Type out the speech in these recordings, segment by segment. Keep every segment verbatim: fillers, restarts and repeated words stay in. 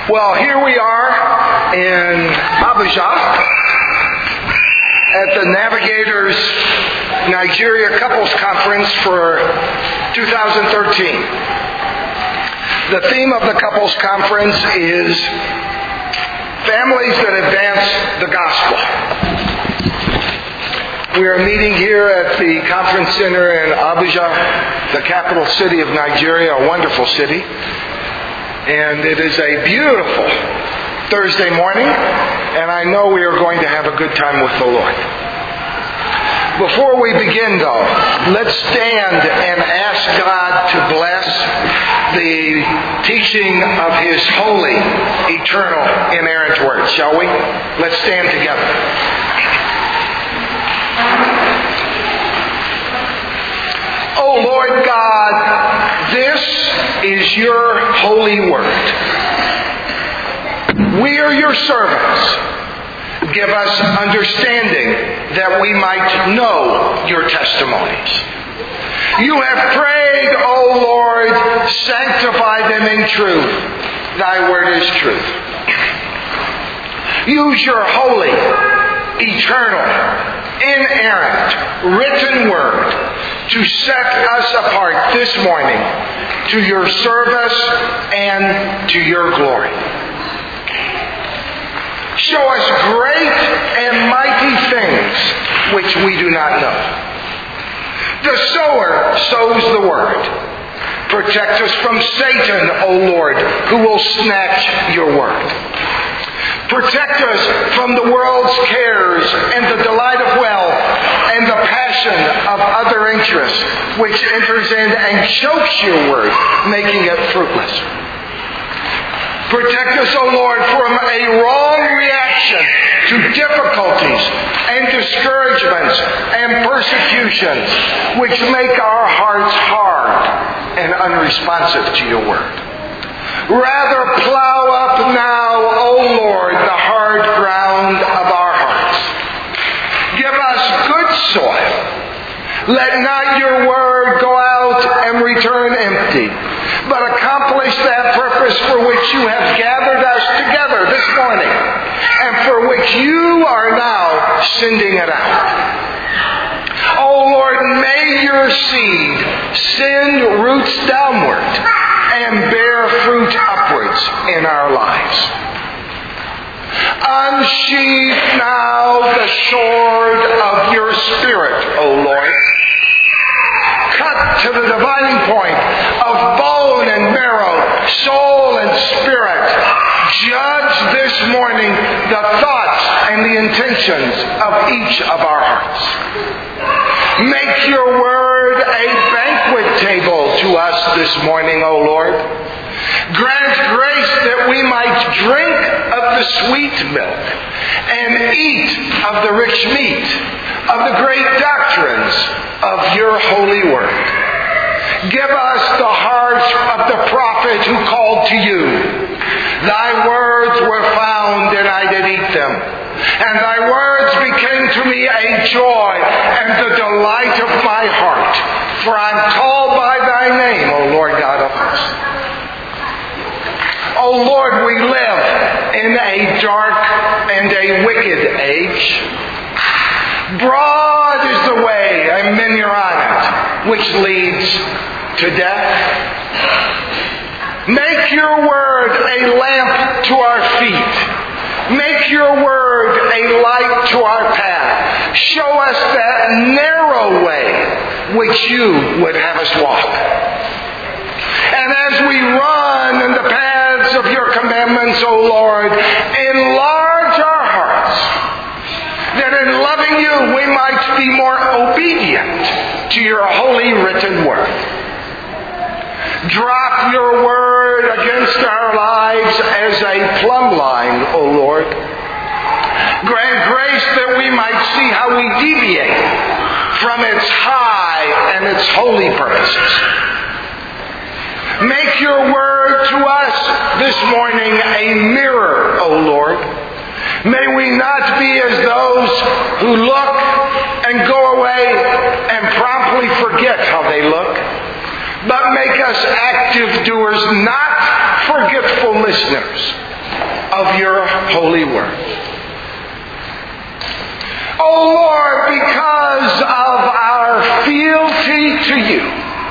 Well, here we are in Abuja at the Navigators Nigeria Couples Conference for two thousand thirteen. The theme of the Couples Conference is Families that Advance the Gospel. We are meeting here at the Conference Center in Abuja, the capital city of Nigeria, a wonderful city. And it is a beautiful Thursday morning, and I know we are going to have a good time with the Lord. Before we begin, though, let's stand and ask God to bless the teaching of His holy, eternal, inerrant Word, shall we? Let's stand together. Oh Lord God, this is your holy word. We are your servants. Give us understanding that we might know your testimonies. You have prayed, O Lord, sanctify them in truth. Thy word is truth. Use your holy, eternal, inerrant, written word to set us apart this morning to your service and to your glory. Show us great and mighty things which we do not know. The sower sows the word. Protect us from Satan, O Lord, who will snatch your word. Protect us from the world's cares and the delight of wealth and the passion of other interests, which enters in and chokes your word, making it fruitless. Protect us, O Lord, from a wrong reaction to difficulties and discouragements and persecutions, which make our hearts hard and unresponsive to your word. Rather, plow up now, O Lord, the hard ground of our hearts. Give us good soil. Let not your word go out and return empty, but accomplish that purpose for which you have gathered us together this morning, and for which you are now sending it out. O Lord, may your seed send roots downward and bear fruit upwards in our lives. Unsheathe now the sword of your Spirit, O Lord. Cut to the dividing point of bone and marrow, soul and spirit. Judge this morning the thoughts and the intentions of each of our hearts. Make your word a banquet table to us this morning, O Lord. Grant grace that we might drink of the sweet milk and eat of the rich meat of the great doctrines of your holy word. Give us the heart of the prophet who called to you. Thy words were found and I did eat them. And thy words became to me a joy and the delight of my heart. For I'm called by thy name, O Lord God of hosts. O Lord, we live in a dark and a wicked age. Broad is the way, and many are on it, which leads to death. Make your word a lamp to our feet. Make your word a light to our path. Show us that narrow way which you would have us walk. And as we run in the paths of your commandments, O Lord, enlarge our hearts, that in loving you we might be more obedient to your holy written word. Drop your word against our lives as a plumb line, O Lord. Grant grace that we might see how we deviate from its high and its holy purposes. Make your word to us this morning a mirror, O Lord. May we not be as those who look and go away and promptly forget how they look, but make us active doers, not forgetful listeners. of your holy word. Oh Lord, because of our fealty to you,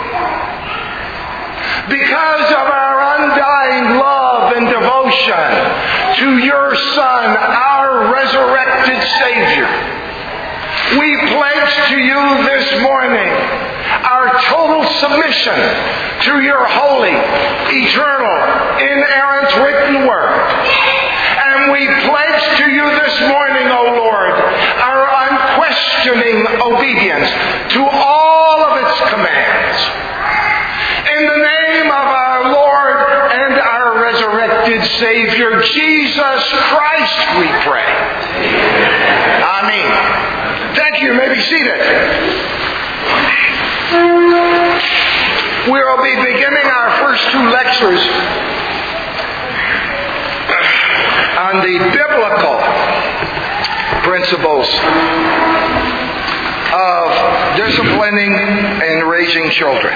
because of our undying love and devotion to your Son, our resurrected Savior, we pledge to you this morning our total submission to your holy, eternal, inerrant written word. And we pledge to you this morning, O Lord, our unquestioning obedience to all of its commands. In the name of our Lord and our resurrected Savior, Jesus Christ, we pray. Amen. Thank you. You may be seated. We will be beginning our first two lectures on the biblical principles of disciplining and raising children.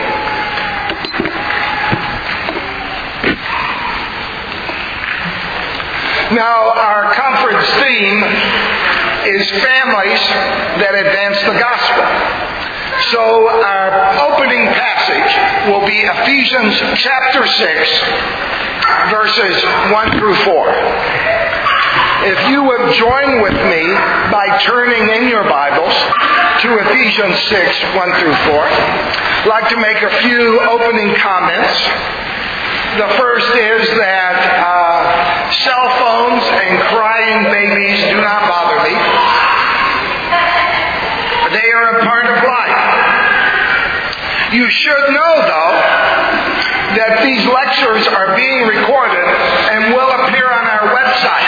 Now, our conference theme is families that advance the gospel. So our opening passage will be Ephesians chapter six, verses one through four. If you would join with me by turning in your Bibles to Ephesians six, one through four, I'd like to make a few opening comments. The first is that uh, cell phones and crying babies do not bother me. They are a part of life. You should know, though, that these lectures are being recorded and will appear on our website.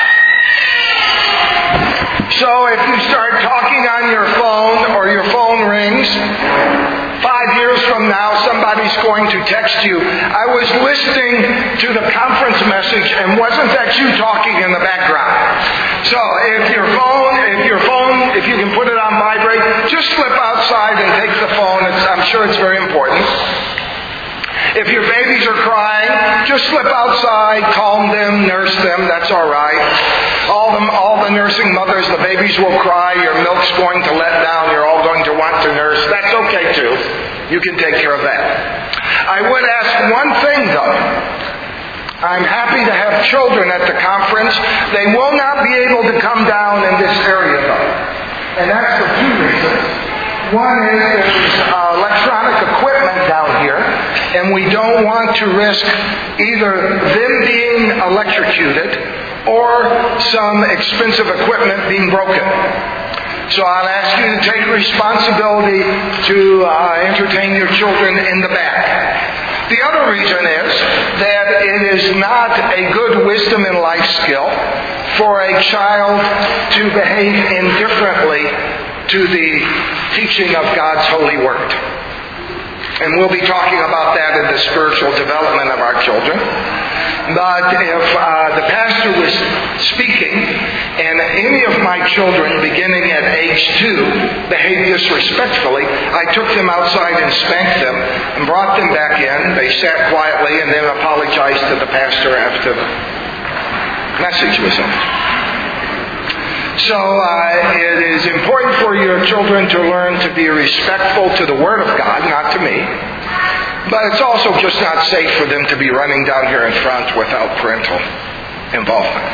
So if you start talking on your phone or your phone rings, five years from now somebody's going to text you, I was listening to the conference message and wasn't that you talking in the background? So if your phone, if your phone, if you can put it on vibrate, just slip outside and take the phone. It's, I'm sure it's very important. If your babies are crying, just slip outside, calm them, nurse them. That's all right. All the, all the nursing mothers, the babies will cry. Your milk's going to let down. You're all going to want to nurse. That's okay too. You can take care of that. I would ask one thing though. I'm happy to have children at the conference. They will not be able to come down in this area though. And that's for two reasons. One is there's uh, electronic equipment down here, and we don't want to risk either them being electrocuted or some expensive equipment being broken. So I'll ask you to take responsibility to uh, entertain your children in the back. The other reason is that it is not a good wisdom and life skill for a child to behave indifferently to the teaching of God's holy word. And we'll be talking about that in the spiritual development of our children. But if uh, the pastor was speaking and any of my children beginning at age two behaved disrespectfully, I took them outside and spanked them and brought them back in. They sat quietly and then apologized to the pastor after the message was over. So uh, it is important for your children to learn to be respectful to the Word of God, not to me. But it's also just not safe for them to be running down here in front without parental involvement.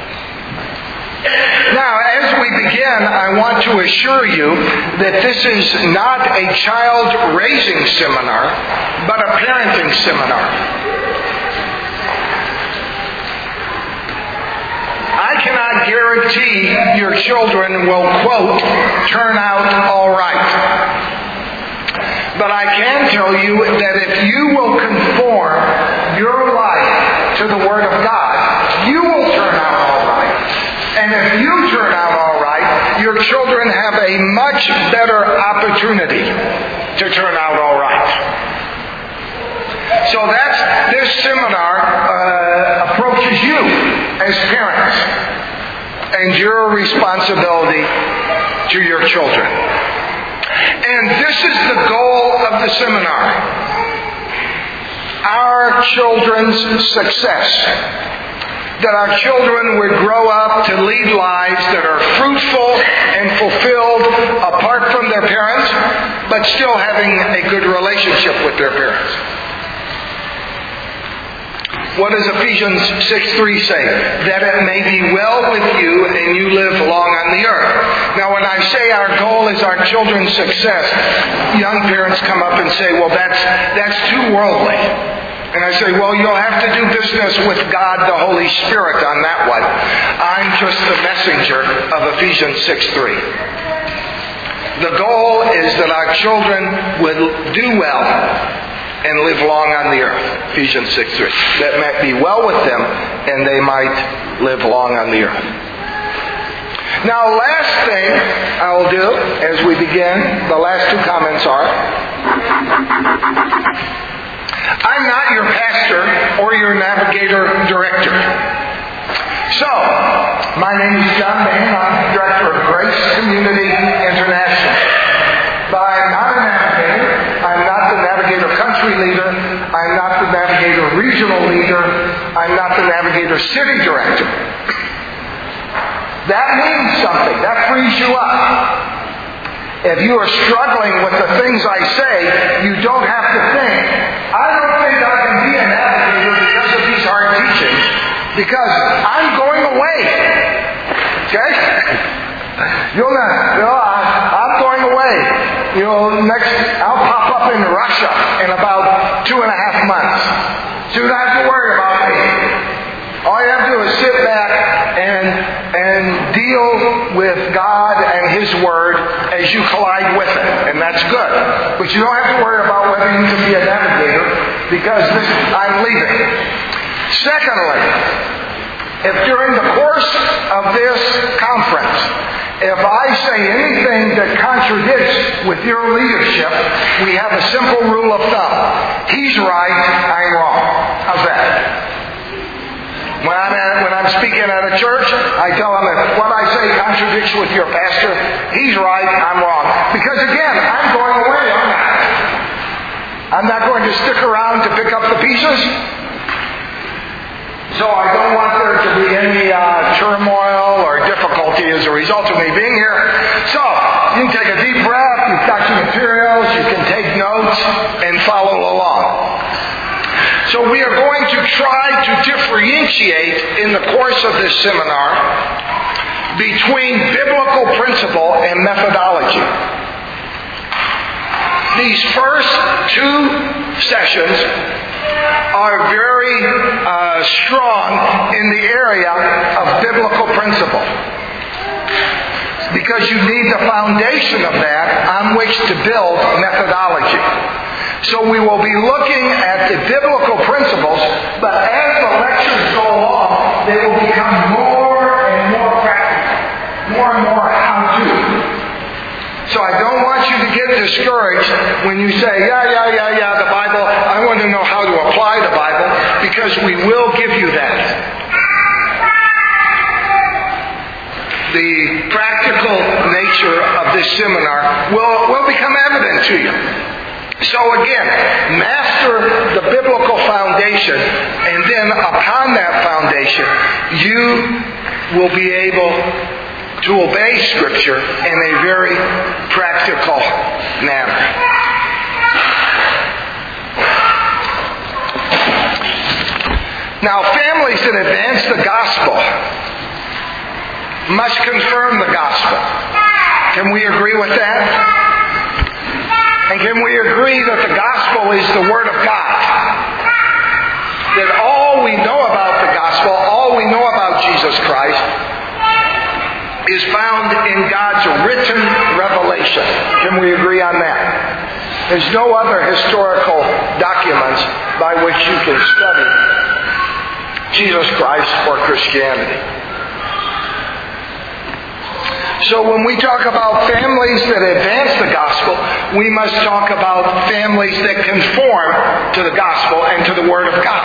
Now, as we begin, I want to assure you that this is not a child-raising seminar, but a parenting seminar. I cannot guarantee your children will, quote, turn out all right. But I can tell you that if you will conform your life to the Word of God, you will turn out all right. And if you turn out all right, your children have a much better opportunity to turn out all right. So that's, this seminar uh, approaches you as parents and your responsibility to your children. And this is the goal of the seminar. Our children's success that our children would grow up to lead lives that are fruitful and fulfilled apart from their parents, but still having a good relationship with their parents. What does Ephesians six three say? That it may be well with you and you live long on the earth. Now when I say our goal is our children's success, young parents come up and say, well, that's, that's too worldly. And I say, well, you'll have to do business with God, the Holy Spirit, on that one. I'm just the messenger of Ephesians six three. The goal is that our children would do well and live long on the earth. Ephesians six three. That might be well with them and they might live long on the earth. Now, last thing I will do as we begin, the last two comments are, I'm not your pastor or your navigator director. So, my name is John Bain. I'm director of Grace Community International. But I'm not a navigator. I'm not the navigator country leader. I'm not the navigator regional leader. I'm not the navigator city director. That means something. That frees you up. If you are struggling with the things I say, you don't have to think, I don't think I can be a navigator because of these hard teachings, because I'm going away. Okay? You'll not, you know, I, I'm going away. You know, next, I'll pop up in Russia in about two and a half months. So you don't have to worry about me. All you have to do is sit back and and deal with God and His Word as you collide with it. And that's good. But you don't have to worry about whether you can be a navigator because this, I'm leaving. Secondly, if during the course of this conference, if I say anything that contradicts with your leadership, we have a simple rule of thumb. He's right, I'm wrong. How's that? When I'm, at, when I'm speaking at a church, I tell them that what I say contradicts with your pastor. He's right, I'm wrong. Because again, I'm going away, I'm not. I'm not going to stick around to pick up the pieces. So I don't want there to be any uh, turmoil or difficulty as a result of me being here. So, you can take a deep breath, you've got your materials, you can take notes and follow along. So we are going to try to differentiate in the course of this seminar between biblical principle and methodology. These first two sessions are very uh, strong in the area of biblical principle, because you need the foundation of that on which to build methodology. So we will be looking at the biblical principles, but as the lectures go along, they will become more and more practical, more and more how-to. So I don't want you to get discouraged when you say, yeah, yeah, yeah, yeah, the Bible, I want to know how to apply the Bible, because we will give you that. The practical nature of this seminar will, will become evident to you. So again, master the biblical foundation, and then upon that foundation, you will be able to obey Scripture in a very practical manner. Now, families that advance the gospel must confirm the gospel. Can we agree with that? And can we agree that the gospel is the Word of God? That all we know about the gospel, all we know about Jesus Christ, is found in God's written revelation. Can we agree on that? There's no other historical documents by which you can study Jesus Christ or Christianity. So when we talk about families that advance the gospel, we must talk about families that conform to the gospel and to the Word of God.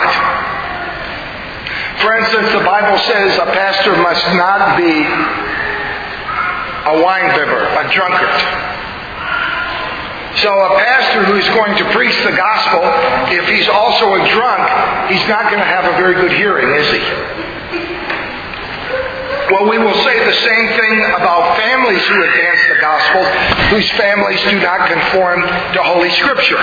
For instance, the Bible says a pastor must not be a winebibber, a drunkard. So a pastor who is going to preach the gospel, if he's also a drunk, he's not going to have a very good hearing, is he? So we will say the same thing about families who advance the gospel, whose families do not conform to Holy Scripture.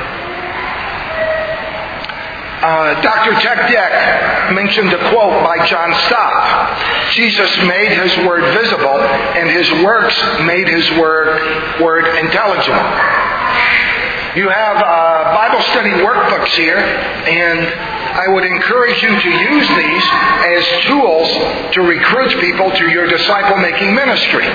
Uh, Doctor Tek Deck mentioned a quote by John Stott. Jesus made His Word visible, and His works made His Word, word intelligible. You have uh, Bible study workbooks here, and I would encourage you to use these as tools to recruit people to your disciple-making ministry.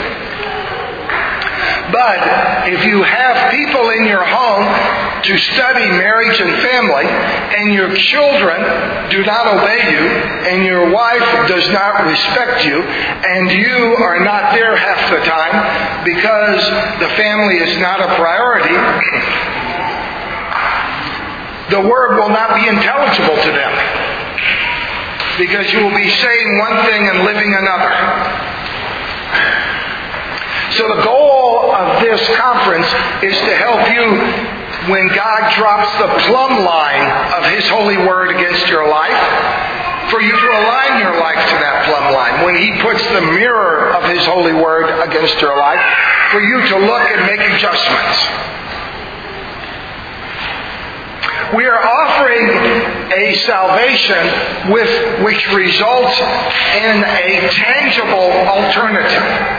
But if you have people in your home to study marriage and family, and your children do not obey you, and your wife does not respect you, and you are not there half the time because the family is not a priority, the Word will not be intelligible to them, because you will be saying one thing and living another. So the goal of this conference is to help you when God drops the plumb line of His holy Word against your life, for you to align your life to that plumb line. When He puts the mirror of His holy Word against your life, for you to look and make adjustments. We are offering a salvation with which results in a tangible alternative.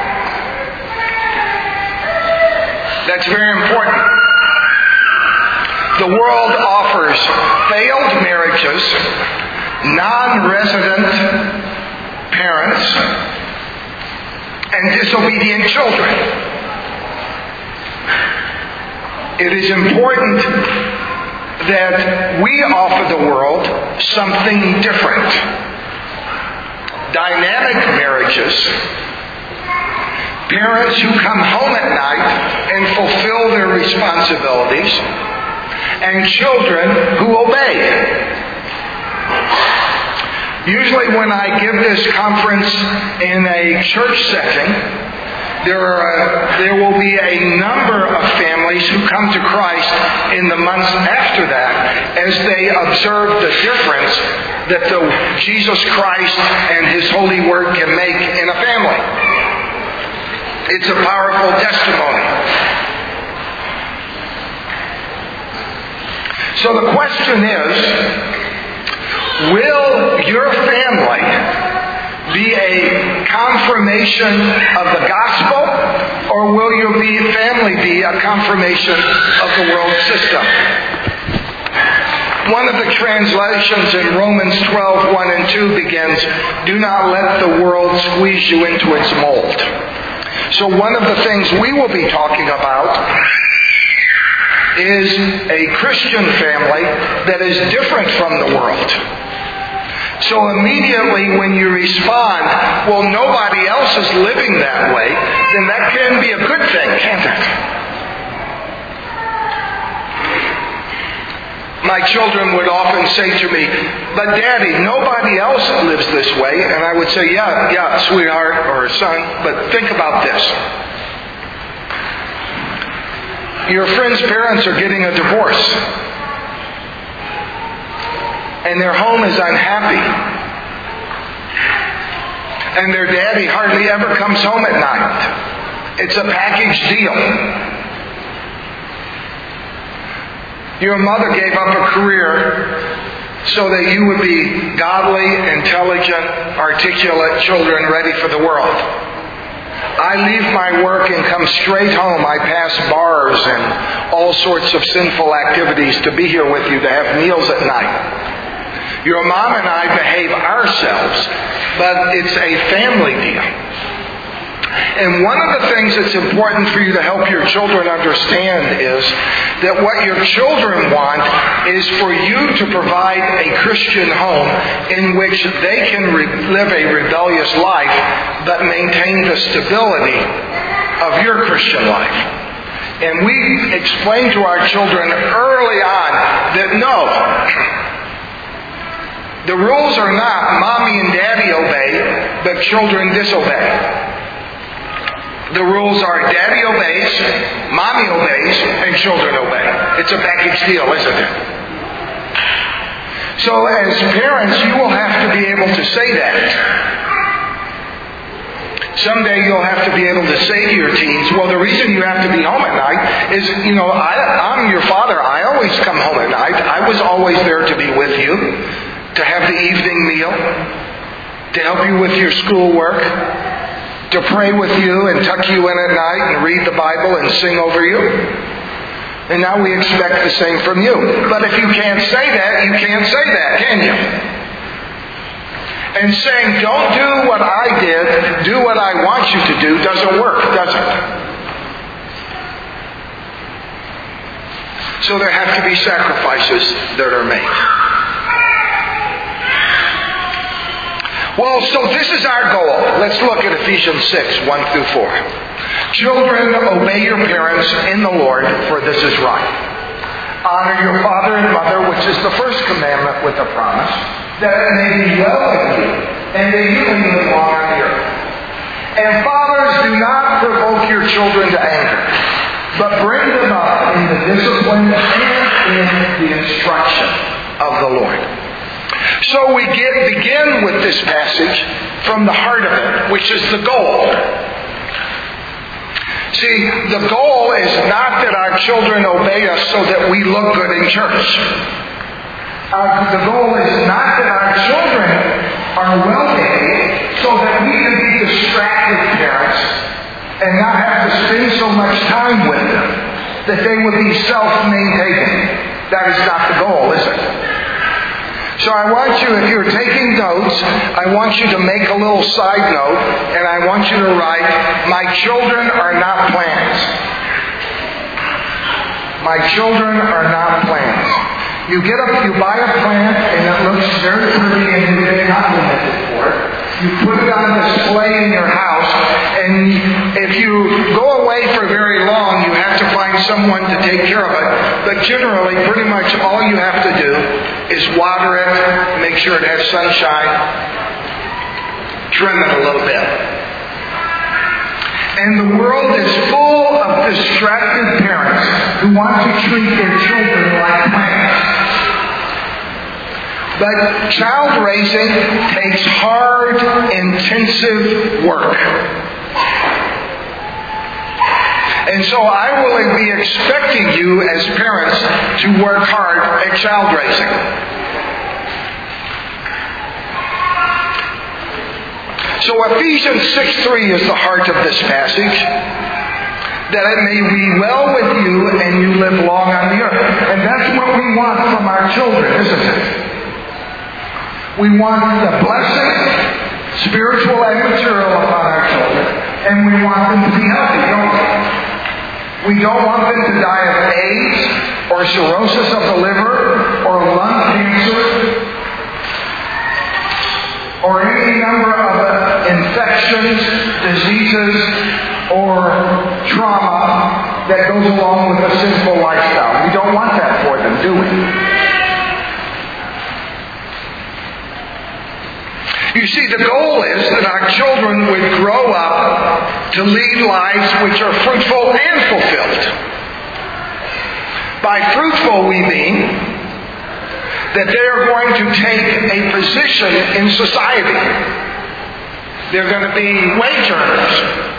That's very important. The world offers failed marriages, non-resident parents, and disobedient children. It is important that we offer the world something different. Dynamic marriages, parents who come home at night and fulfill their responsibilities, and children who obey. Usually when I give this conference in a church setting, there are, there will be a number of families who come to Christ in the months after that as they observe the difference that the Jesus Christ and His holy Word can make in a family. It's a powerful testimony. So the question is, will your family be a confirmation of the gospel, or will your be, family be a confirmation of the world system? One of the translations in Romans twelve, one and two begins, "Do not let the world squeeze you into its mold." So one of the things we will be talking about is a Christian family that is different from the world. So immediately when you respond, well, nobody else is living that way, then that can be a good thing, can't it? My children would often say to me, "But Daddy, nobody else lives this way." And I would say, yeah, yeah, sweetheart or son, but think about this. Your friend's parents are getting a divorce, and their home is unhappy, and their daddy hardly ever comes home at night. It's a package deal. Your mother gave up a career so that you would be godly, intelligent, articulate children ready for the world. I leave my work and come straight home. I pass bars and all sorts of sinful activities to be here with you, to have meals at night. Your mom and I behave ourselves, but it's a family deal. And one of the things that's important for you to help your children understand is that what your children want is for you to provide a Christian home in which they can re- live a rebellious life but maintain the stability of your Christian life. And we explain to our children early on that no, the rules are not mommy and daddy obey, but children disobey. The rules are daddy obeys, mommy obeys, and children obey. It's a package deal, isn't it? So as parents, you will have to be able to say that. Someday you'll have to be able to say to your teens, well, the reason you have to be home at night is, you know, I, I'm your father. I always come home at night. I was always there to be with you, to have the evening meal, to help you with your schoolwork, to pray with you and tuck you in at night and read the Bible and sing over you. And now we expect the same from you. But if you can't say that, you can't say that, can you? And saying, don't do what I did, do what I want you to do, doesn't work, does it? So there have to be sacrifices that are made. Well, so this is our goal. Let's look at Ephesians six, one through four. Children, obey your parents in the Lord, for this is right. Honor your father and mother, which is the first commandment with a promise, that it may be well with you, and that you may live long on the earth. And fathers, do not provoke your children to anger, but bring them up in the discipline and in the instruction of the Lord. So we get, begin with this passage from the heart of it, which is the goal. See, the goal is not that our children obey us so that we look good in church. Uh, the goal is not that our children are well behaved so that we can be distracted parents and not have to spend so much time with them that they would be self-maintaining. That is not the goal, is it? So I want you, if you're taking notes, I want you to make a little side note, and I want you to write, my children are not plans. My children are not plans. You get up, you buy a plant, and it looks very pretty, and you get complimented for it. You put it on display in your house, and if you go away for very long, you have to find someone to take care of it. But generally, pretty much all you have to do is water it, make sure it has sunshine, trim it a little bit. And the world is full of distracted parents who want to treat their children like plants. But child raising takes hard, intensive work. And so I will be expecting you as parents to work hard at child raising. So Ephesians six three is the heart of this passage. That it may be well with you and you live long on the earth. And that's what we want from our children, isn't it? We want the blessing, spiritual and material upon our children. And we want them to be healthy, don't we? We don't want them to die of AIDS or cirrhosis of the liver or lung cancer or any number of infections, diseases, or trauma that goes along with a sinful lifestyle. We don't want that for them, do we? You see, the goal is that our children would grow up to lead lives which are fruitful and fulfilled. By fruitful, we mean that they are going to take a position in society. They're going to be wage earners.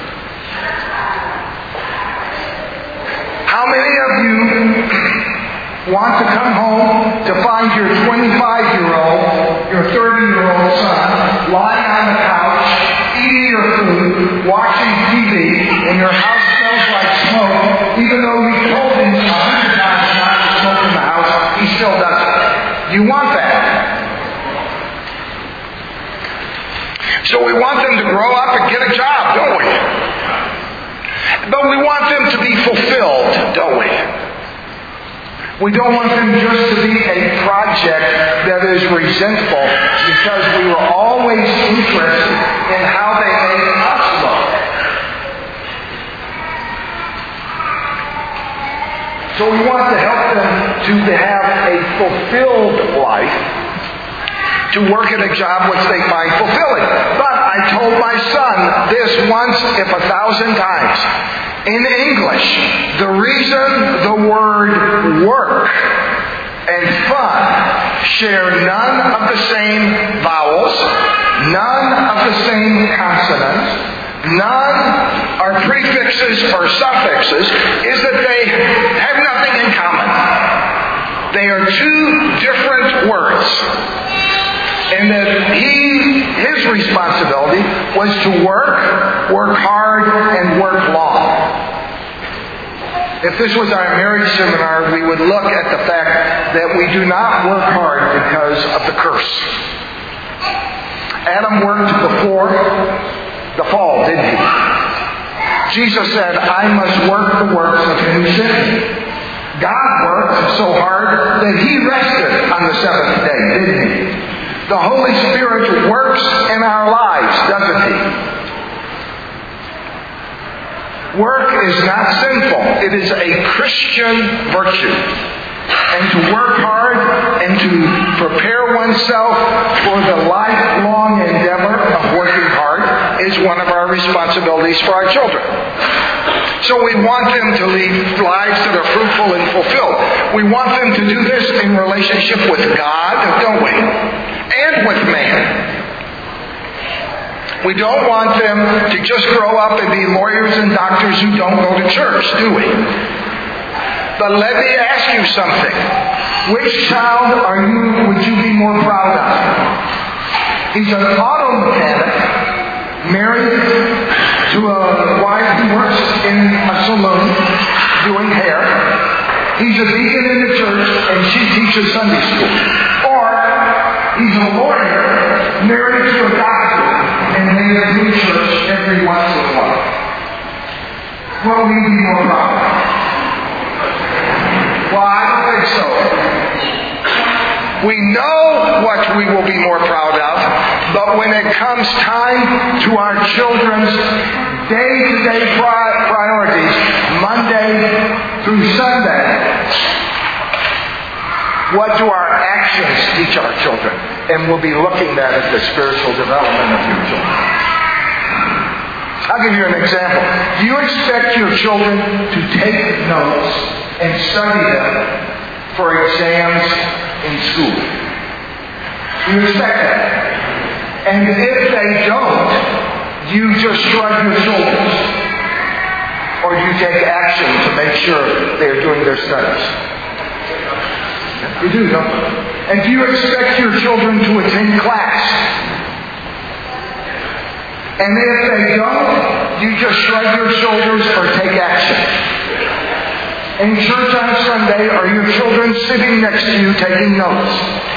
How many of you want to come home to find your twenty-five-year-old, your thirty-year-old son lying on the couch, eating your food, watching T V, and your house smells like smoke, even though you told him a hundred times not to smoke in the house, he still does it. Do you want that? So we want them to grow up and get a job, don't we? But we want them to be fulfilled, don't we? We don't want them just to be a project that is resentful because we were always interested in how they made us look. So we want to help them to have a fulfilled life, to work at a job which they find fulfilling. But I told my son this once, if a thousand times. In English, the reason the word work and fun share none of the same vowels, none of the same consonants, non are prefixes or suffixes is that they have nothing in common. They are two different words. And that he, his responsibility was to work, work hard, and work long. If this was our marriage seminar, we would look at the fact that we do not work hard because of the curse. Adam worked before the fall, didn't he? Jesus said, I must work the works of him who sent me. God worked so hard that he rested on the seventh day, didn't he? The Holy Spirit works in our lives, doesn't he? Work is not sinful. It is a Christian virtue. And to work hard and to prepare oneself for the lifelong endeavor of working hard is one of our responsibilities for our children. So we want them to lead lives that are fruitful and fulfilled. We want them to do this in relationship with God, don't we? And with man. We don't want them to just grow up and be lawyers and doctors who don't go to church, do we? But let me ask you something. Which child are you, would you be more proud of? He's an auto mechanic, married to a wife who works in a saloon doing hair. He's a deacon in the church and she teaches Sunday school. Or he's a lawyer, married to a doctor, and they attend church every once in a while. What will you be more proud of? Well, I don't think so. We know what we will be more proud of, but when it comes time to our children's day-to-day pri- priorities, Monday through Sunday, what do our actions teach our children? And we'll be looking at it, the spiritual development of your children. I'll give you an example. Do you expect your children to take notes and study them for exams in school? Do you expect that? And if they don't, do you just shrug your shoulders? Or do you take action to make sure they're doing their studies? You do, don't you? And do you expect your children to attend class? And if they don't, you just shrug your shoulders or take action. In church on Sunday, are your children sitting next to you taking notes?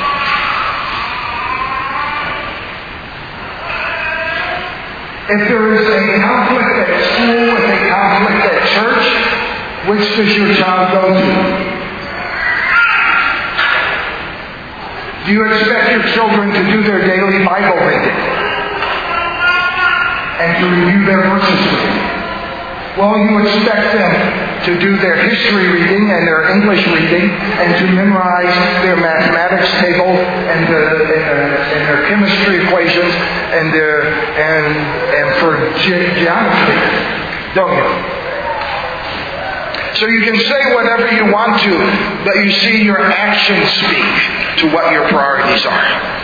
If there is a conflict at school, if a conflict at church, which does your child go to? Do you expect your children to do their daily Bible reading? And to review their verses with you? Well, you expect them to do their history reading and their English reading and to memorize their mathematics table and, the, and, the, and their chemistry equations and, their, and, and for ge- geometry, don't you? So you can say whatever you want to, but you see your actions speak to what your priorities are.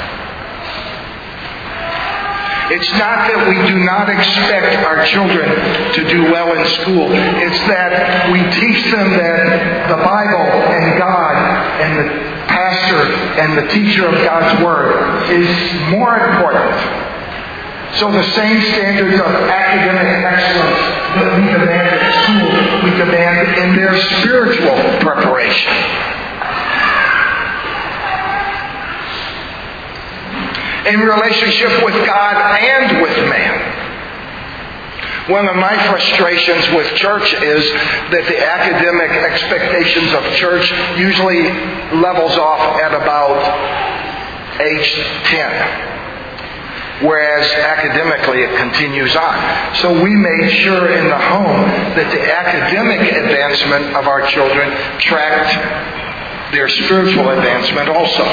It's not that we do not expect our children to do well in school. It's that we teach them that the Bible and God and the pastor and the teacher of God's Word is more important. So the same standards of academic excellence that we demand at school, we demand in their spiritual preparation. In relationship with God and with man. One of my frustrations with church is that the academic expectations of church usually levels off at about age ten. Whereas academically it continues on. So we made sure in the home that the academic advancement of our children tracked their spiritual advancement also.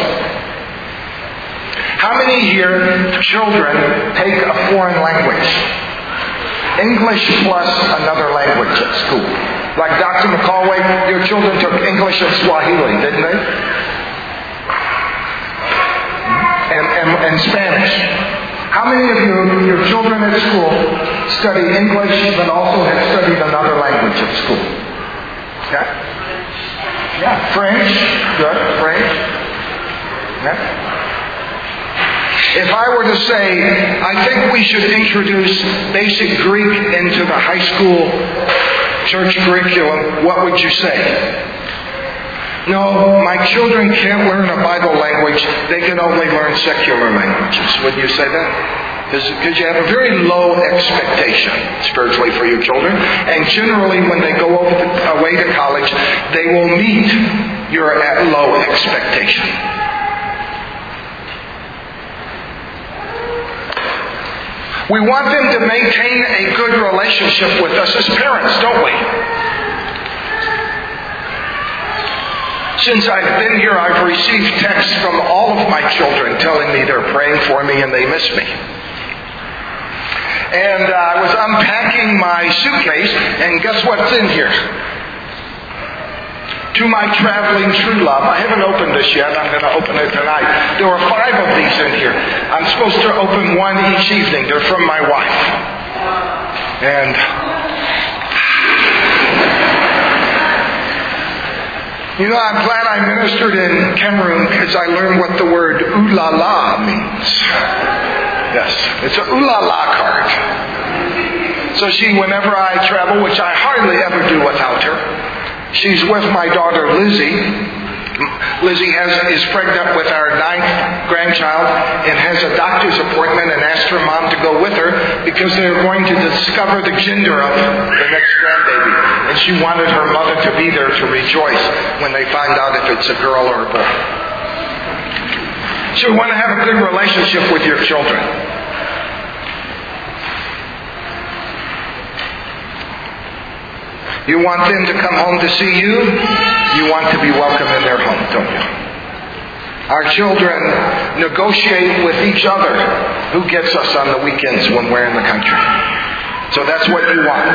How many here children take a foreign language? English plus another language at school. Like Doctor McCallway, your children took English and Swahili, didn't they? And, and, and Spanish. How many of you, your children at school, study English but also have studied another language at school? Okay? Yeah. French. Good. French. Yeah. If I were to say, I think we should introduce basic Greek into the high school church curriculum, what would you say? No, my children can't learn a Bible language. They can only learn secular languages. Would you say that? Because you have a very low expectation spiritually for your children. And generally, when they go over the, away to college, they will meet your low expectation. We want them to maintain a good relationship with us as parents, don't we? Since I've been here, I've received texts from all of my children telling me they're praying for me and they miss me. And uh, I was unpacking my suitcase, and guess what's in here? To my traveling true love. I haven't opened this yet. I'm going to open it tonight. There were five of these in here. I'm supposed to open one each evening. They're from my wife. And you know, I'm glad I ministered in Cameroon because I learned what the word ooh la la means. Yes, it's a ooh la la card. So she, whenever I travel, which I hardly ever do without her, she's with my daughter Lizzie. Lizzie has, is pregnant with our ninth grandchild and has a doctor's appointment and asked her mom to go with her because they're going to discover the gender of the next grandbaby. And she wanted her mother to be there to rejoice when they find out if it's a girl or a boy. So you want to have a good relationship with your children. You want them to come home to see you. You want to be welcome in their home, don't you? Our children negotiate with each other who gets us on the weekends when we're in the country. So that's what you want.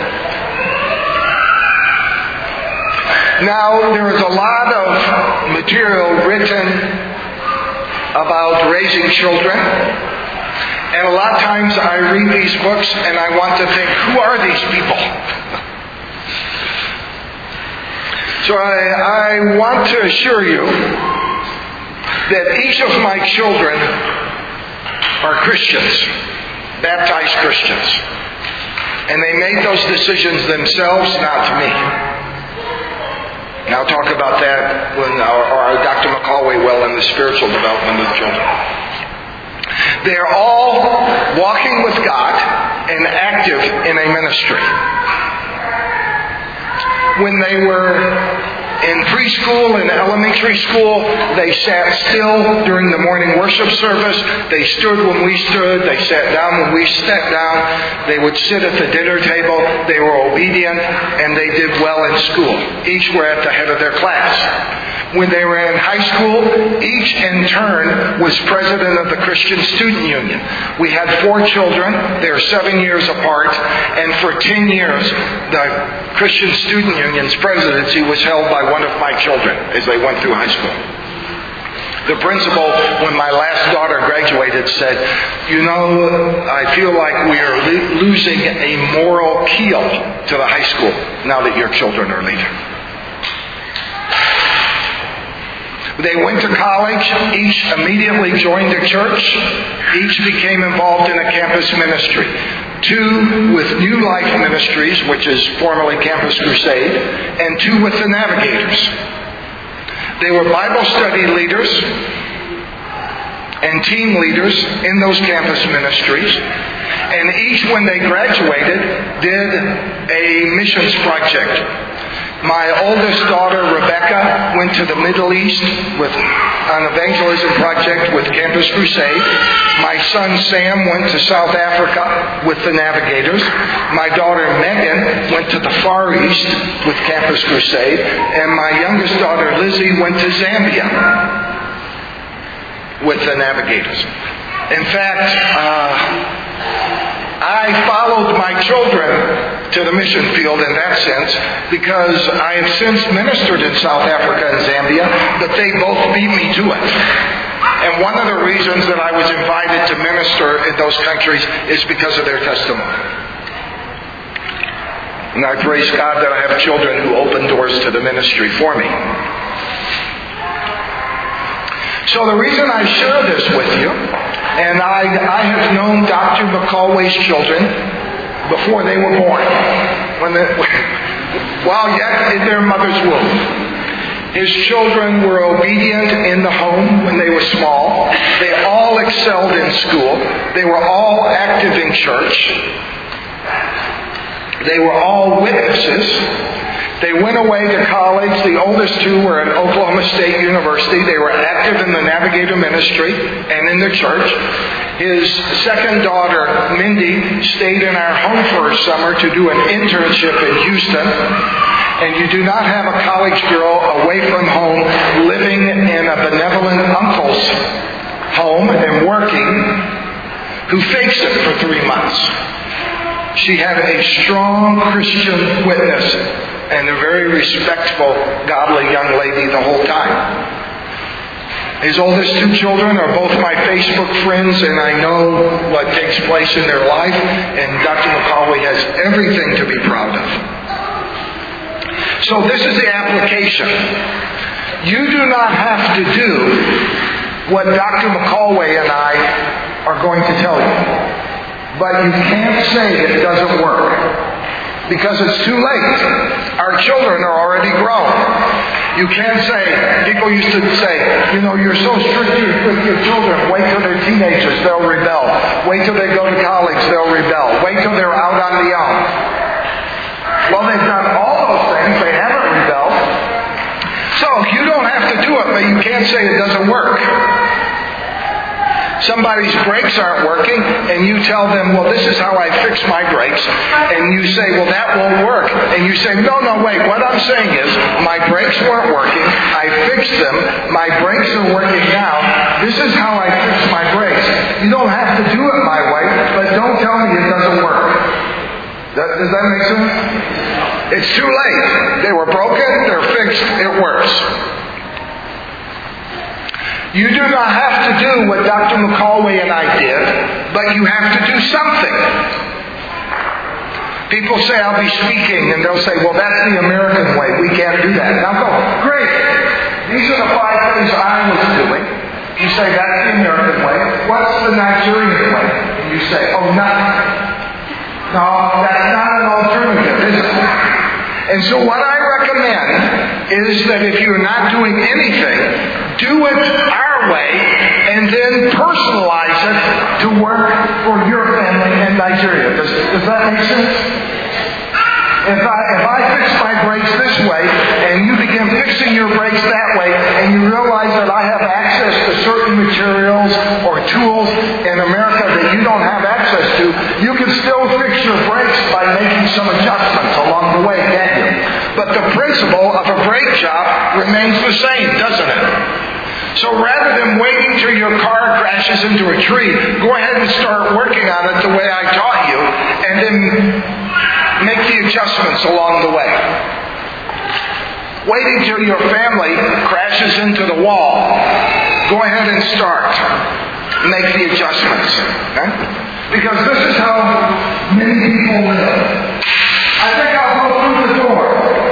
Now, there is a lot of material written about raising children. And a lot of times I read these books and I want to think, who are these people? So I, I want to assure you that each of my children are Christians, baptized Christians. And they made those decisions themselves, not to me. And I'll talk about that when our, our Doctor McCallway will in the spiritual development of the children. They're all walking with God and active in a ministry. When they were in preschool and elementary school, they sat still during the morning worship service. They stood when we stood. They sat down when we sat down. They would sit at the dinner table. They were obedient, and they did well in school. Each were at the head of their class. When they were in high school, each in turn was president of the Christian Student Union. We had four children. They were seven years apart. And for ten years, the Christian Student Union's presidency was held by one of my children as they went through high school. The principal, when my last daughter graduated, said, you know, I feel like we are lo- losing a moral keel to the high school now that your children are leaving. They went to college. Each immediately joined a church. Each became involved in a campus ministry. Two with New Life Ministries, which is formerly Campus Crusade, and two with the Navigators. They were Bible study leaders and team leaders in those campus ministries. And each, when they graduated, did a missions project. My oldest daughter, Rebecca, went to the Middle East with an evangelism project with Campus Crusade. My son, Sam, went to South Africa with the Navigators. My daughter, Megan, went to the Far East with Campus Crusade. And my youngest daughter, Lizzie, went to Zambia with the Navigators. In fact, uh, I followed my children to the mission field in that sense because I have since ministered in South Africa and Zambia, but they both beat me to it. And one of the reasons that I was invited to minister in those countries is because of their testimony. And I praise God that I have children who open doors to the ministry for me. So the reason I share this with you, and I, I have known Doctor McCulway's children before they were born, when they, while yet in their mother's womb. His children were obedient in the home when they were small. They all excelled in school. They were all active in church. They were all witnesses. They went away to college. The oldest two were at Oklahoma State University. They were active in the Navigator ministry and in the church. His second daughter, Mindy, stayed in our home for a summer to do an internship in Houston. And you do not have a college girl away from home living in a benevolent uncle's home and working who fakes it for three months. She had a strong Christian witness and a very respectful, godly young lady the whole time. His oldest two children are both my Facebook friends, and I know what takes place in their life, and Doctor McCulway has everything to be proud of. So this is the application. You do not have to do what Doctor McCulway and I are going to tell you. But you can't say it doesn't work. Because it's too late. Our children are already grown. You can't say, people used to say, you know, you're so strict with your children. Wait till they're teenagers, they'll rebel. Wait till they go to college, they'll rebel. Wait till they're out on the own. Well, they've done all those things. They haven't rebelled. So you don't have to do it, but you can't say it doesn't work. Somebody's brakes aren't working, and you tell them, well, this is how I fix my brakes. And you say, well, that won't work. And you say, no, no, wait. What I'm saying is, my brakes weren't working. I fixed them. My brakes are working now. This is how I fix my brakes. You don't have to do it my way, but don't tell me it doesn't work. Does that make sense? It's too late. They were broken. They're fixed. It works. You do not have to do what Doctor McCulway and I did, but you have to do something. People say, I'll be speaking, and they'll say, well, that's the American way. We can't do that. And I'll go, great. These are the five things I was doing. You say, that's the American way. What's the Nigerian way? And you say, oh, nothing. No, that's not an alternative, is it? And so what I recommend is that if you're not doing anything, do it our way and then personalize it to work for your family in Nigeria. Does, does that make sense? If I, if I fix my brakes this way and you begin fixing your brakes that way and you realize that I have access to certain materials or tools in America that you don't have access to, you can still fix your brakes by making some adjustments along the way, can't you? But the principle of a brake job remains the same, doesn't it? So rather than waiting till your car crashes into a tree, go ahead and start working on it the way I taught you, and then make the adjustments along the way. Waiting till your family crashes into the wall, go ahead and start. Make the adjustments. Okay? Because this is how many people live. I think I'll go through the door.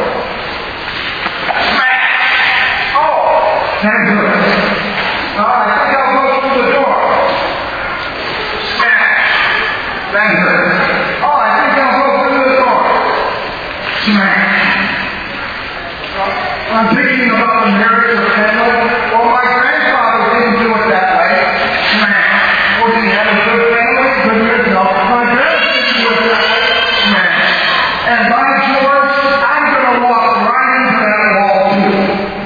Smash! Oh, that's good. Uh, I think I'll go through the door. Smash! That's good. Oh, I think I'll go through the door. Smash! I'm thinking about the marriage of family. Well, my grandfather didn't do it that way. Smash! Or did he have a good family? Good marriage? No. My parents didn't do it that way. Smash! And by George, I'm going to walk right into that wall too.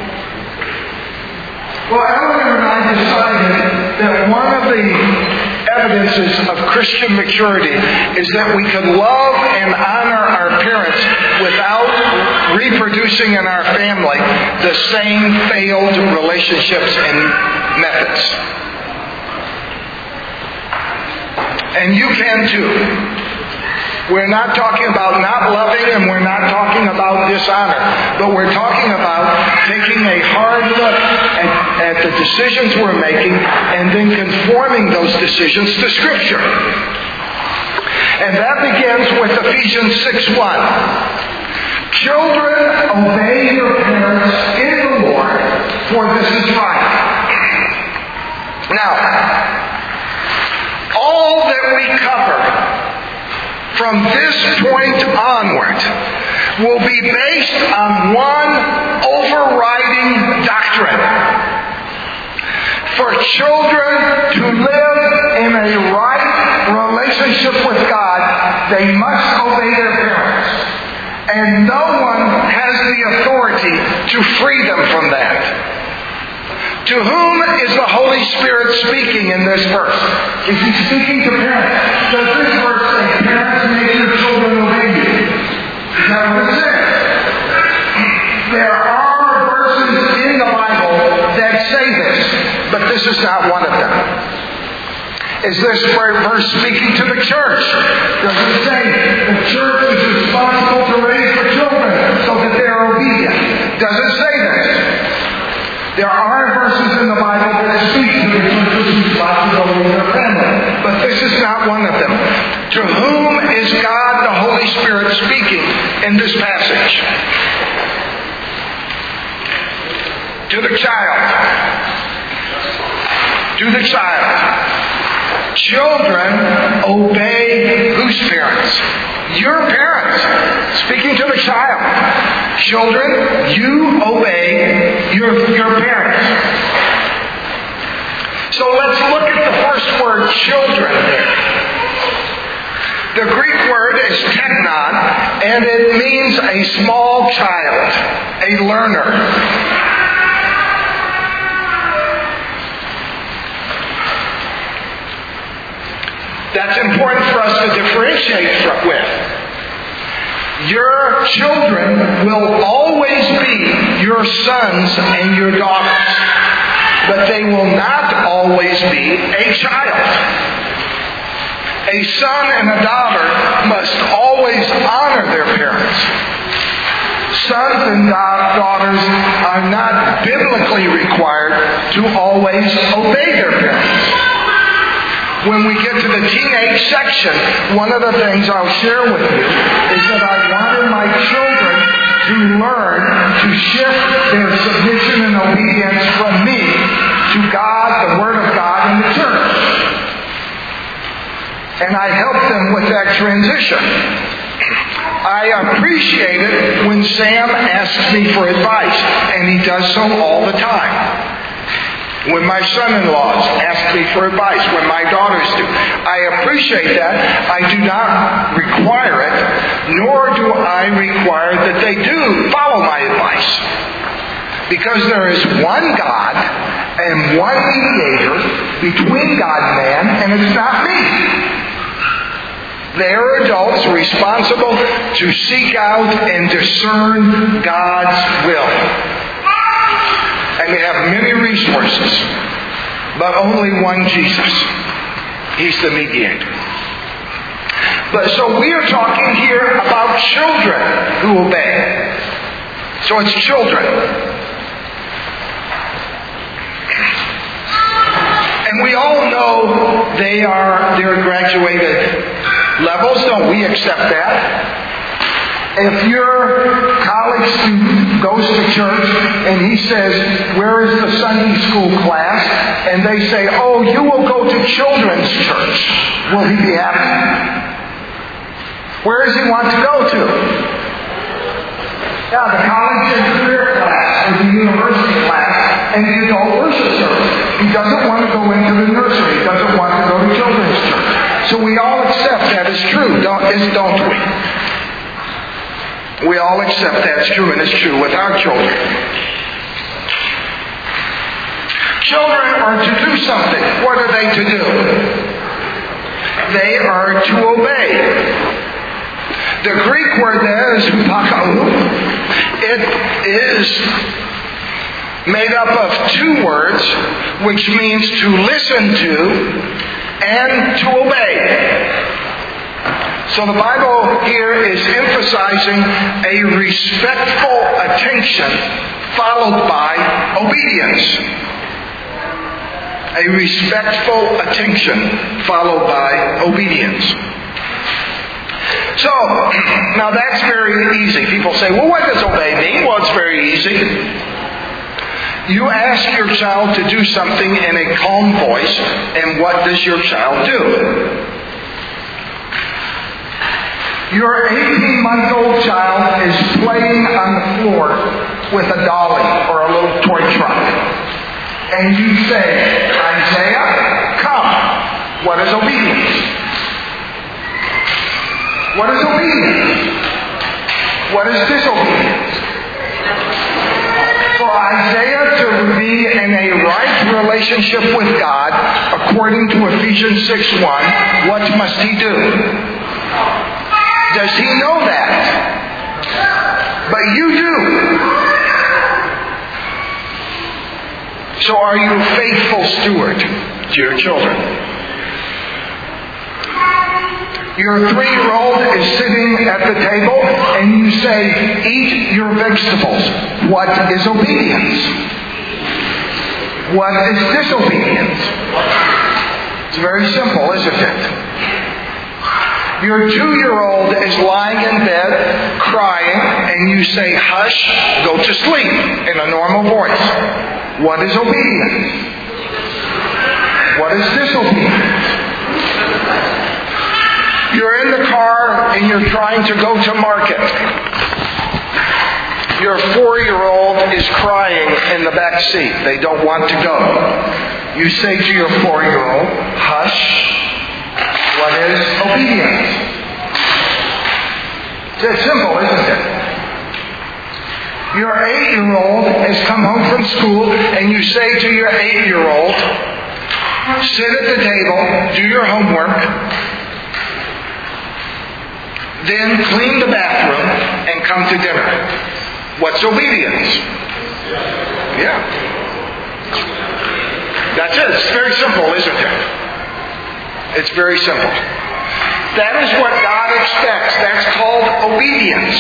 Well, Eleanor and I decided that one of the evidences of Christian maturity is that we can love and honor our parents without reproducing in our family the same failed relationships and methods. And you can too. We're not talking about not loving, and we're not talking about dishonor. But we're talking about taking a hard look at, at the decisions we're making and then conforming those decisions to Scripture. And that begins with Ephesians six one. Children, obey your parents in the Lord, for this is right. Now, all that we cover from this point onward will be based on one overriding doctrine. For children to live in a right relationship with God, they must obey their parents. And no one has the authority to free them from that. To whom is the Holy Spirit speaking in this verse? Is He speaking to parents? Does this verse say, parents, make your children obey you? Is that what it says? There are verses in the Bible that say this, but this is not one of them. Is this verse speaking to the church? Does it say the church is responsible to raise the children so that they are obedient? Does it say this? There are verses in the Bible that speak to the church's responsibility in their family, but this is not one of them. To whom is God the Holy Spirit speaking in this passage? To the child. To the child. Children, obey whose parents? Your parents. Speaking to the child. Children, you obey your, your parents. So let's look at the first word, children, there. The Greek word is teknon, and it means a small child, a learner. That's important for us to differentiate from, with. Your children will always be your sons and your daughters, but they will not always be a child. A son and a daughter must always honor their parents. Sons and daughters are not biblically required to always obey their parents. When we get to the teenage section, one of the things I'll share with you is that I wanted my children to learn to shift their submission and obedience from me to God, the Word of God, and the church. And I helped them with that transition. I appreciate it when Sam asks me for advice, and he does so all the time. When my son-in-laws ask me for advice, when my daughters do, I appreciate that. I do not require it, nor do I require that they do follow my advice. Because there is one God and one mediator between God and man, and it's not me. They are adults responsible to seek out and discern God's will. And they have many resources, but only one Jesus. He's the mediator. But so we are talking here about children who obey. So it's children. And we all know they are their graduated levels. Don't we accept that? If your college student goes to church and he says, where is the Sunday school class? And they say, oh, you will go to children's church. Will he be happy? Where does he want to go to? Yeah, the college and career class or the university class and the adult worship service. He doesn't want to go into the nursery. He doesn't want to go to children's church. So we all accept that is true, don't, is, don't we? We all accept that's true, and it's true with our children. Children are to do something. What are they to do? They are to obey. The Greek word there is hupakao. It is made up of two words, which means to listen to and to obey. So the Bible here is emphasizing a respectful attention followed by obedience. A respectful attention followed by obedience. So, now that's very easy. People say, well, what does obey mean? Well, it's very easy. You ask your child to do something in a calm voice, and what does your child do? Your eighteen-month-old child is playing on the floor with a dolly or a little toy truck. And you say, Isaiah, come. What is obedience? What is obedience? What is disobedience? For Isaiah to be in a right relationship with God, according to Ephesians six one, what must he do? Does he know that? But you do. So are you a faithful steward to your children? Your three-year-old is sitting at the table and you say, eat your vegetables. What is obedience? What is disobedience? It's very simple, isn't it? Your two-year-old is lying in bed crying and you say, hush, go to sleep in a normal voice. What is obedience? What is disobedience? You're in the car and you're trying to go to market. Your four-year-old is crying in the back seat. They don't want to go. You say to your four-year-old, hush. What is obedience? It's simple, isn't it? Your eight-year-old has come home from school and you say to your eight-year-old, sit at the table, do your homework, then clean the bathroom and come to dinner. What's obedience? Yeah. That's it. It's very simple, isn't it? It's very simple. That is what God expects. That's called obedience.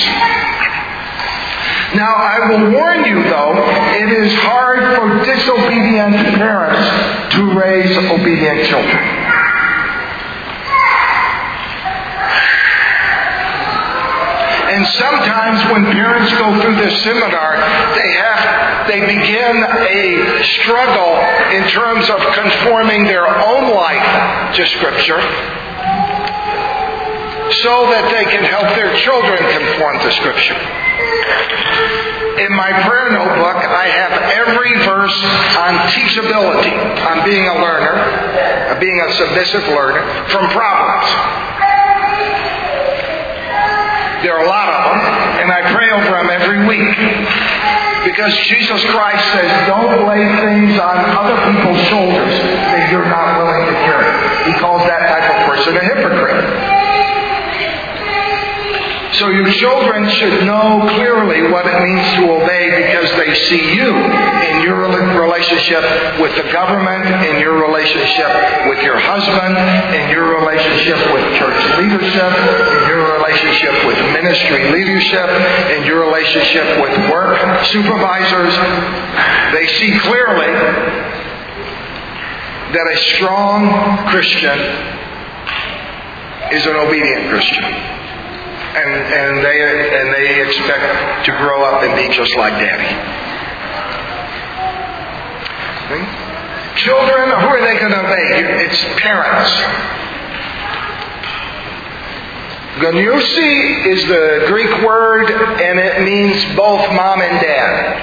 Now, I will warn you, though, it is hard for disobedient parents to raise obedient children. And sometimes when parents go through this seminar, they have they begin a struggle in terms of conforming their own life to Scripture so that they can help their children conform to Scripture. In my prayer notebook, I have every verse on teachability, on being a learner, being a submissive learner, from Proverbs. There are a lot of them, and I pray over them every week. Because Jesus Christ says, don't lay things on other people's shoulders that you're not willing to carry. He calls that type of person a hypocrite. So your children should know clearly what it means to obey because they see you in your relationship with the government, in your relationship with your husband, in your relationship with church leadership, in your relationship with ministry leadership, in your relationship with work supervisors. They see clearly that a strong Christian is an obedient Christian. And, and they and they expect to grow up and be just like Daddy. See? Children, who are they going to obey? It's parents. Gnusi is the Greek word, and it means both mom and dad.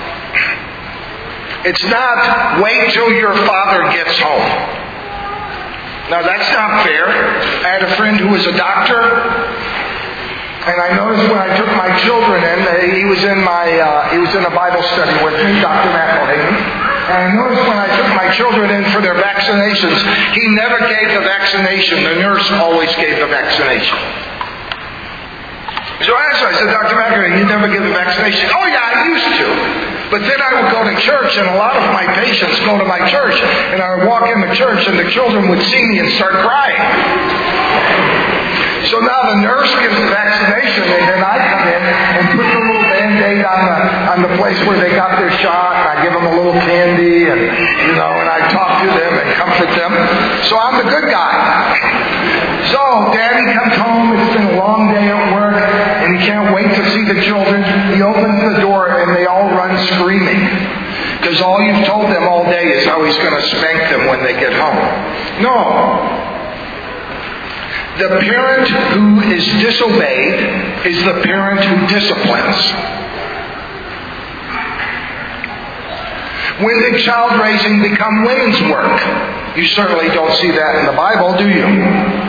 It's not wait till your father gets home. Now that's not fair. I had a friend who was a doctor. And I noticed when I took my children in, uh, he was in my uh, he was in a Bible study with me, Doctor Matt Mulhany. And I noticed when I took my children in for their vaccinations, he never gave the vaccination. The nurse always gave the vaccination. So I asked him, I said, Doctor McInerney, you never give the vaccination? Oh yeah, I used to. But then I would go to church, and a lot of my patients go to my church, and I would walk in the church, and the children would see me and start crying. So now the nurse gives the vaccination, and then I come in and put the little Band-Aid on the, on the place where they got their shot, and I give them a little candy, and, you know, and I talk to them and comfort them. So I'm the good guy. So Daddy comes home, it's been a long day at work, and he can't wait to see the children. He opens the door, and they all run screaming. Because all you've told them all day is how he's going to spank them when they get home. No. The parent who is disobeyed is the parent who disciplines. When did child raising become women's work? You certainly don't see that in the Bible, do you?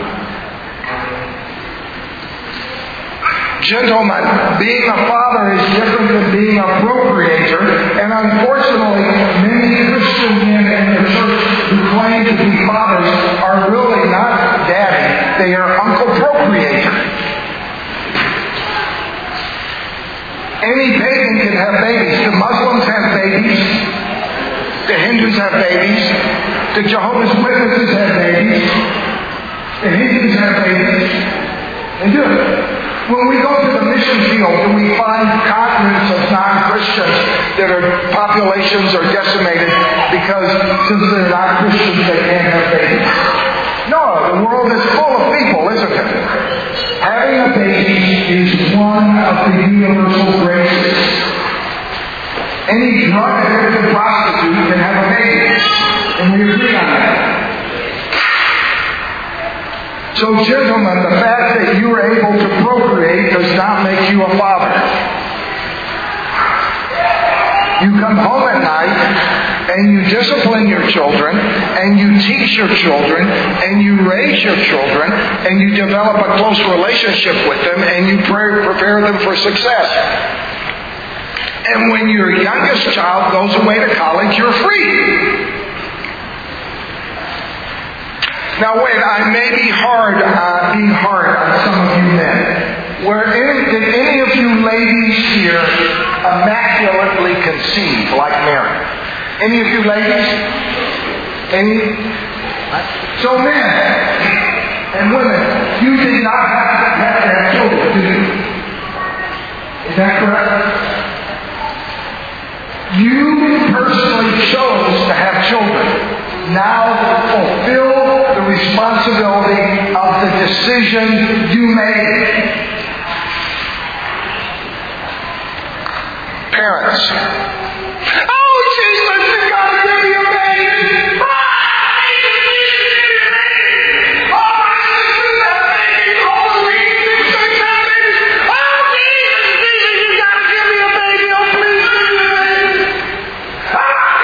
Gentlemen, being a father is different than being a procreator, and unfortunately, many Christian men in the church who claim to be fathers are really not daddy, they are uncle procreator. Any pagan can have babies. The Muslims have babies. The Hindus have babies. The Jehovah's Witnesses have babies. The Hindus have babies. They do. When we go to the mission field and we find continents of non-Christians that are populations are decimated because since they're not Christians they can't have babies. No, the world is full of people, isn't it? Having a baby is one of the universal graces. Any drug addicted prostitute can have a baby. And we agree on that. So, gentlemen, the fact that you are able to procreate does not make you a father. You come home at night and you discipline your children and you teach your children and you raise your children and you develop a close relationship with them and you pre- prepare them for success. And when your youngest child goes away to college, you're free. Now wait, I may be hard, uh, being hard on some of you men. Were any, did any of you ladies here immaculately conceive like Mary? Any of you ladies? Any? So men and women, you did not have to have, to have children, did you? Is that correct? You personally chose to have children. Now fulfill the responsibility of the decision you made. Parents. Oh, Jesus, you gotta give me a baby. Oh, my sister's that baby. Oh, sweet sister's that baby. Oh, Jesus, Jesus, you gotta give me a baby. Oh, please give me a baby. Oh,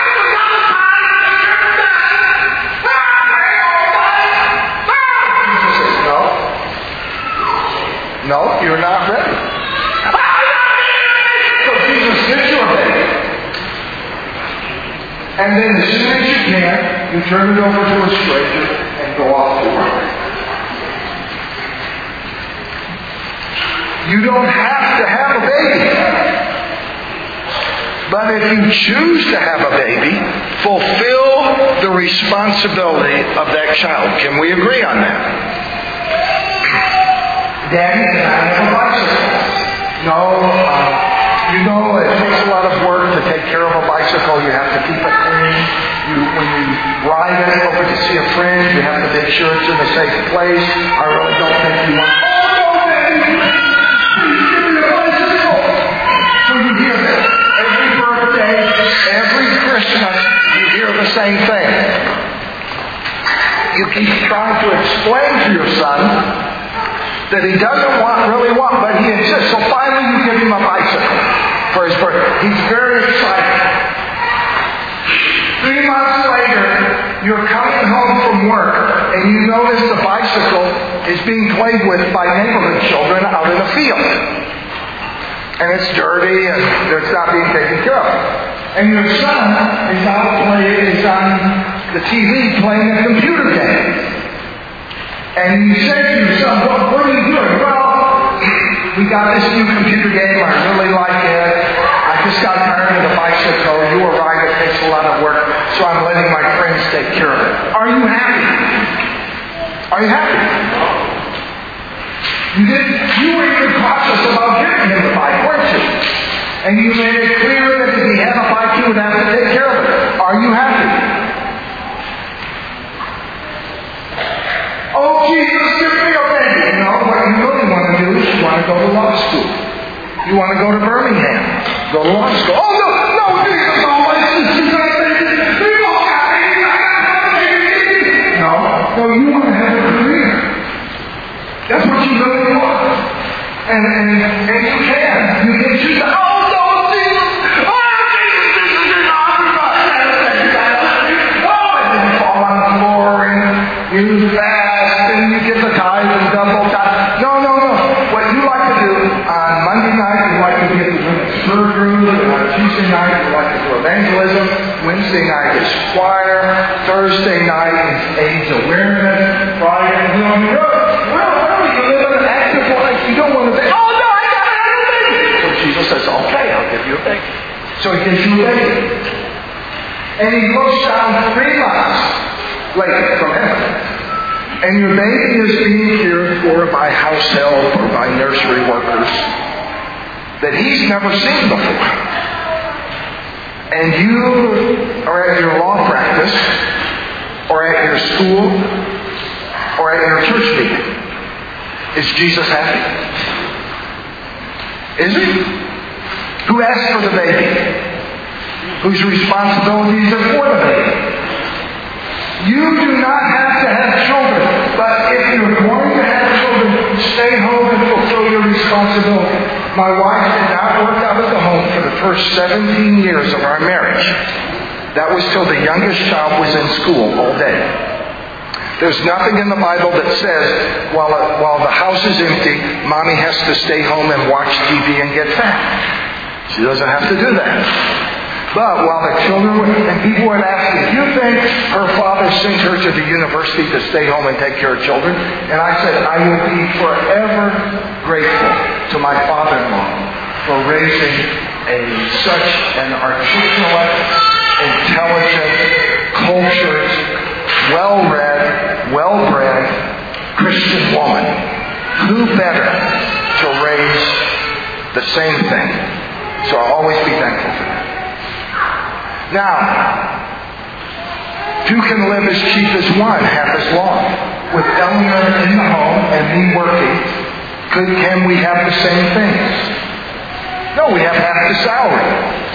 no, you're not ready. So Jesus gives you a baby. And then as soon as you can, you turn it over to a stranger and go off to work. You don't have to have a baby. But if you choose to have a baby, fulfill the responsibility of that child. Can we agree on that? Daddy, can I have a bicycle? No, uh, you know, it takes a lot of work to take care of a bicycle. You have to keep it clean. You, when you ride it over to see a friend, you have to make sure it's in a safe place. I really don't think you want, oh, no, baby, please give me a bicycle. So you hear that. Every birthday, every Christmas, you hear the same thing. You keep trying to explain to your son that he doesn't want, really want, but he insists. So finally you give him a bicycle for his birthday. He's very excited. Three months later, you're coming home from work and you notice the bicycle is being played with by neighborhood children out in the field. And it's dirty and it's not being taken care of. And your son is out playing, is on the T V playing a computer game. And you say to your son, what, what are you doing? Well, we got this new computer game. I really like it. I just got tired of the bicycle. You were right. It takes a lot of work. So I'm letting my friends take care of it. Are you happy? Are you happy? You didn't, you were even cautious about giving him the bike, weren't you? And you made it clear that if he had a bike, you would have to take care of it. Are you happy? Oh, Jesus, give me a baby. No, what you really want to do is you want to go to law school. You want to go to Birmingham. Go to law school. Oh, no, no, Jesus, no, it's just No, no, you want to have a career. That's what you really want. And, and, and you can. You can choose to, oh, no, Jesus. Oh, Jesus, Jesus, Jesus. Oh, and then you fall on the floor and you fast and you get the tithe and double tithe. No, no, no. What you like to do on Monday night, you like to get the women's surgery. And on Tuesday night, you like to do evangelism. Wednesday night is choir. Thursday night is AIDS awareness. Friday, you know, you're well, well, you live an active life. You don't want to say, oh no, I got to have a baby. So Jesus says, okay, I'll give you a baby. So he gives you a baby. And he looks down three months later from heaven. And your baby is being cared for by house help or by nursery workers that he's never seen before. And you are at your law practice, or at your school, or at your church meeting. Is Jesus happy? Is he? Who asked for the baby? Whose responsibilities are for the baby? You do not have to have children, but if you're going to have children, stay home and fulfill your responsibility. My wife did not work out of the home for the first seventeen years of our marriage. That was till the youngest child was in school all day. There's nothing in the Bible that says while, while the house is empty, mommy has to stay home and watch T V and get fat. She doesn't have to do that. But while the children were, and people would ask me, do you think her father sent her to the university to stay home and take care of children? And I said, I will be forever grateful to my father-in-law for raising a such an articulate, intelligent, cultured, well-read, well-bred Christian woman. Who better to raise the same thing? So I'll always be thankful for that. Now, two can live as cheap as one, half as long. With Eleanor in the home and me working, could, can we have the same things? No, we have half the salary.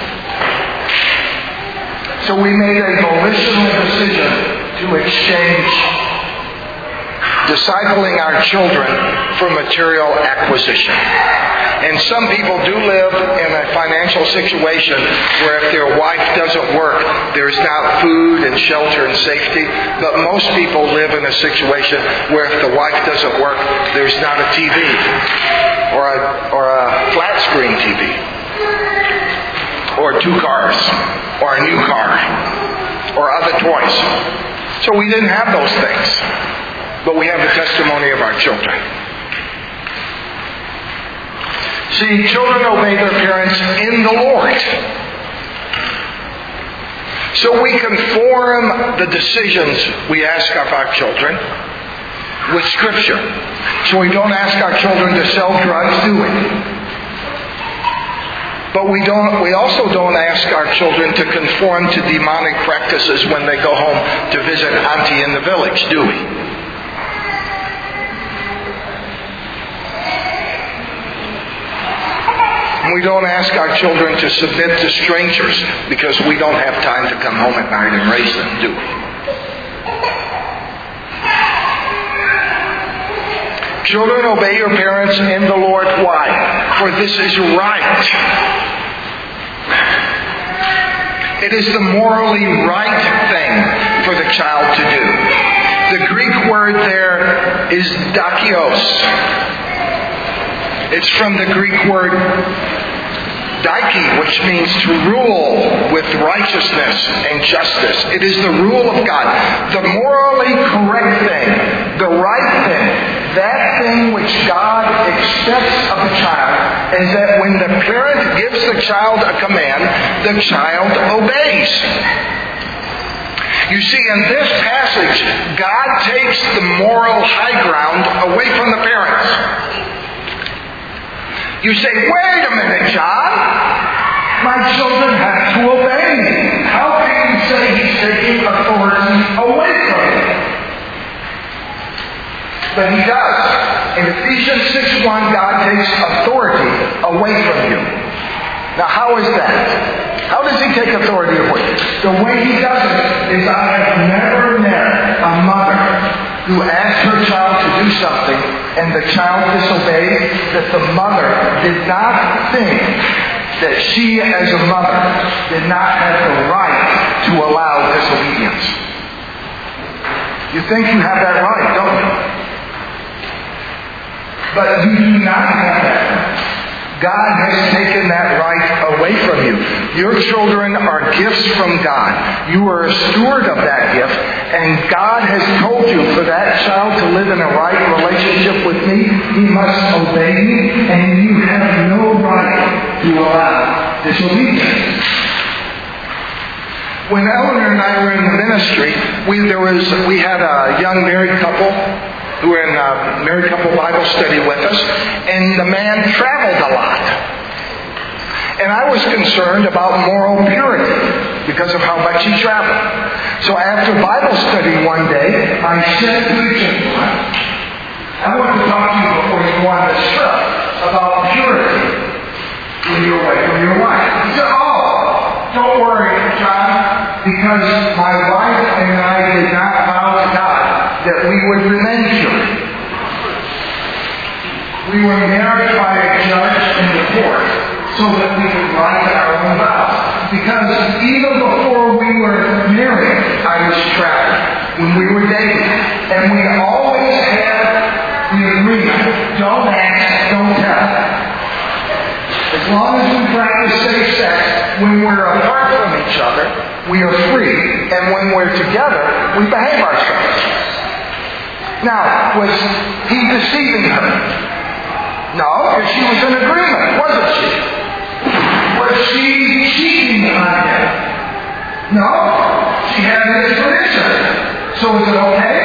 So we made a volitional decision to exchange discipling our children for material acquisition. And some people do live in a financial situation where if their wife doesn't work, there's not food and shelter and safety. But most people live in a situation where if the wife doesn't work, there's not a T V or a, or a flat screen T V or two cars or a new car or other toys. So we didn't have those things. But we have the testimony of our children. See, children obey their parents in the Lord. So we conform the decisions we ask of our children with Scripture. So we don't ask our children to sell drugs, do we? But we don't. We also don't ask our children to conform to demonic practices when they go home to visit Auntie in the village, do we? We don't ask our children to submit to strangers because we don't have time to come home at night and raise them, do we? Children, obey your parents in the Lord. Why? For this is right. It is the morally right thing for the child to do. The Greek word there is dakios. It's from the Greek word daiki, which means to rule with righteousness and justice. It is the rule of God. The morally correct thing, the right thing, that thing which God expects of a child is that when the parent gives the child a command, the child obeys. You see, in this passage, God takes the moral high ground away from the parents. You say, wait a minute, John. My children have to obey me. How can you say he's taking authority away from you? But he does. In Ephesians six one, God takes authority away from you. Now, how is that? How does he take authority away? The way he does it is, I have never met a mother who asked her child to do something and the child disobeyed, that the mother did not think that she as a mother did not have the right to allow disobedience. You think you have that right, don't you? But you do not have that right. God has taken that right away from you. Your children are gifts from God. You are a steward of that gift, and God has told you for that child to live in a right relationship with me, he must obey me, and you have no right to allow disobedience. When Eleanor and I were in the ministry, we there was we had a young married couple who were in a married couple Bible study with us, and the man traveled a lot. And I was concerned about moral purity because of how much he traveled. So after Bible study one day, I said to the gentleman, I want to talk to you before you go on this trip about purity when you're away from your wife. He said, oh, don't worry, John, because my wife and I did not vow to God that we would remain pure. We were married by a judge in the court so that we could write our own vows. Because even before we were married, I was traveling when we were dating. And we always had the agreement, don't ask, don't tell. As long as we practice safe sex, when we're apart from each other, we are free. And when we're together, we behave ourselves. Now, was he deceiving her? No, because she was in agreement, wasn't she? Was she cheating on him? No, she had his permission. So is it okay?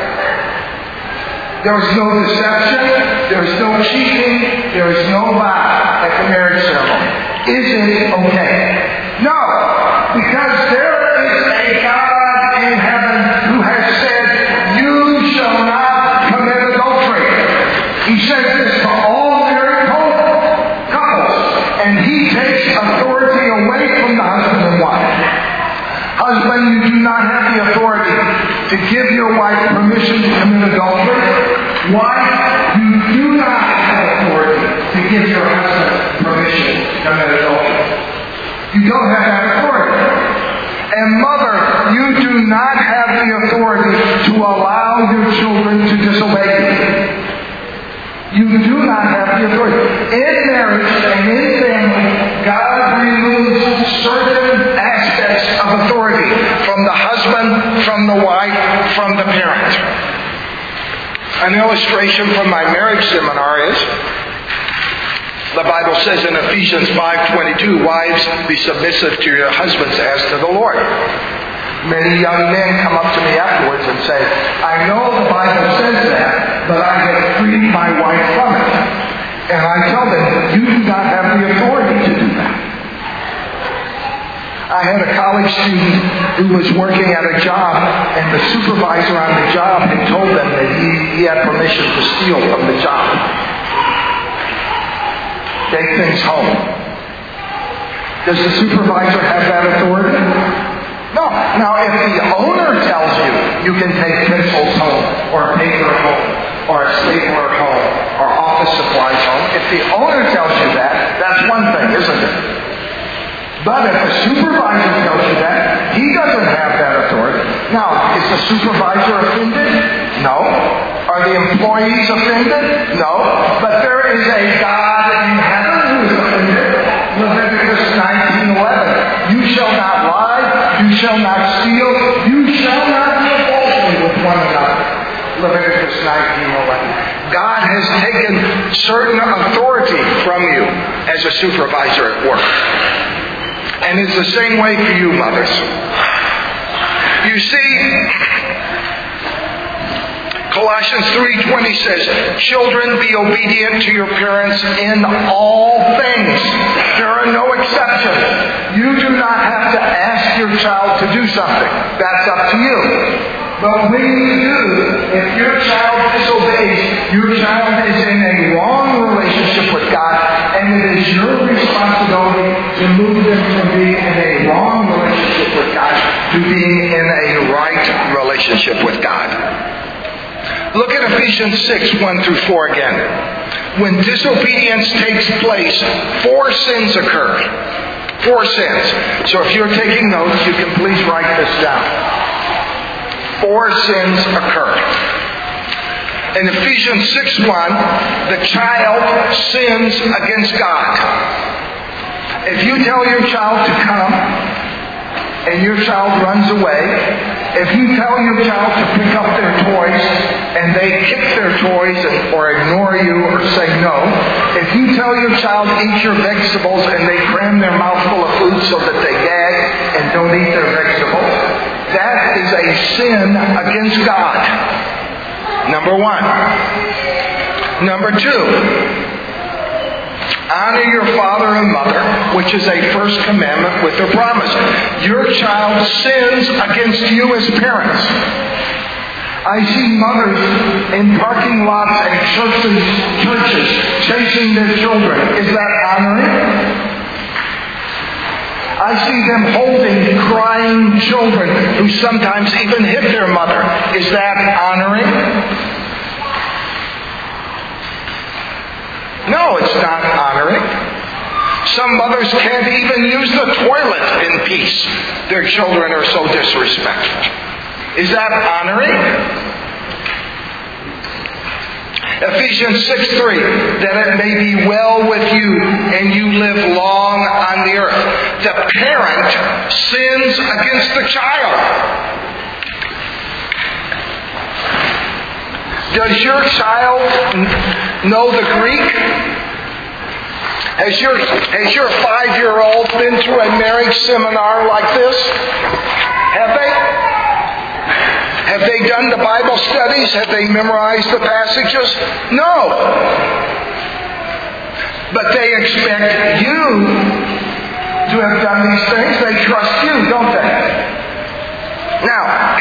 There was no deception, there was no cheating, there was no vow at the marriage ceremony. Is it okay? No, because there is a God in heaven who has said, you shall not commit adultery. He says this to all married couples, and he takes authority away from the husband and wife. Husband, you do not have the authority to give your wife permission to commit adultery. Wife, you do not have authority to give your husband permission to commit adultery. You don't have that authority. And mother, you do not have the authority to allow your children to disobey you. You do not have the authority. In marriage and in family, God removes certain aspects of authority from the husband, from the wife, from the parent. An illustration from my marriage seminar is, the Bible says in Ephesians five twenty-two, wives, be submissive to your husbands as to the Lord. Many young men come up to me afterwards and say, I know the Bible says that, but I have freed my wife from it. And I tell them, you do not have the authority to do that. I had a college student who was working at a job, and the supervisor on the job had told them that he, he had permission to steal from the job. Take things home. Does the supervisor have that authority? No. Now, if the owner tells you you can take pencils home, or paper home, or a stapler home, or office supplies home, if the owner tells you that, that's one thing, isn't it? But if a supervisor tells you that, he doesn't have that authority. Now, is the supervisor offended? No. Are the employees offended? No. But there is a God in heaven who is offended. Leviticus nineteen eleven. You shall not lie. You shall not steal. You shall not deal falsely with one another. Leviticus nineteen eleven. God has taken certain authority from you as a supervisor at work. And it's the same way for you, mothers. You see, Colossians three twenty says, children, be obedient to your parents in all things. There are no exceptions. You do not have to ask your child to do something. That's up to you. But when you do, if your child disobeys, your child is in a wrong relationship with God, and it is your responsibility to move them from being in a wrong relationship with God to being in a right relationship with God. Look at Ephesians six, one through four again. When disobedience takes place, four sins occur. Four sins. So if you're taking notes, you can please write this down. Four sins occur. In Ephesians six one, the child sins against God. If you tell your child to come and your child runs away, if you tell your child to pick up their toys and they kick their toys and, or ignore you or say no, if you tell your child eat your vegetables and they cram their mouth full of food so that they gag and don't eat their vegetables, that is a sin against God. Number one. Number two. Honor your father and mother, which is a first commandment with a promise. Your child sins against you as parents. I see mothers in parking lots and churches, churches chasing their children. Is that honoring? I see them holding crying children who sometimes even hit their mother. Is that honoring? No, it's not honoring. Some mothers can't even use the toilet in peace. Their children are so disrespectful. Is that honoring? Ephesians six three, that it may be well with you and you live long on the earth. The parent sins against the child. Does your child know the Greek? Has your, has your five-year-old been through a marriage seminar like this? Have they? Have they done the Bible studies? Have they memorized the passages? No. But they expect you to have done these things. They trust you, don't they? Now,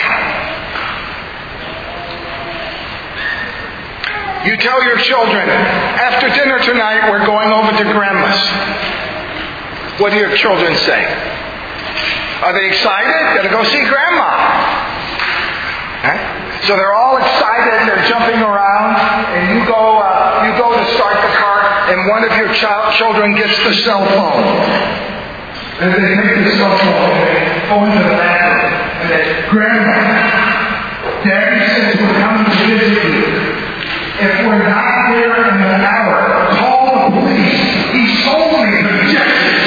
you tell your children, after dinner tonight we're going over to Grandma's. What do your children say? Are they excited? Gotta go see Grandma. Huh? So they're all excited, they're jumping around, and you go uh, you go to start the car, and one of your child children gets the cell phone. And they take the cell phone, and they go into the bathroom, and they, Grandma, Daddy says we're coming to visit you. If we're not there in an hour, call the police. He sold me the objectives.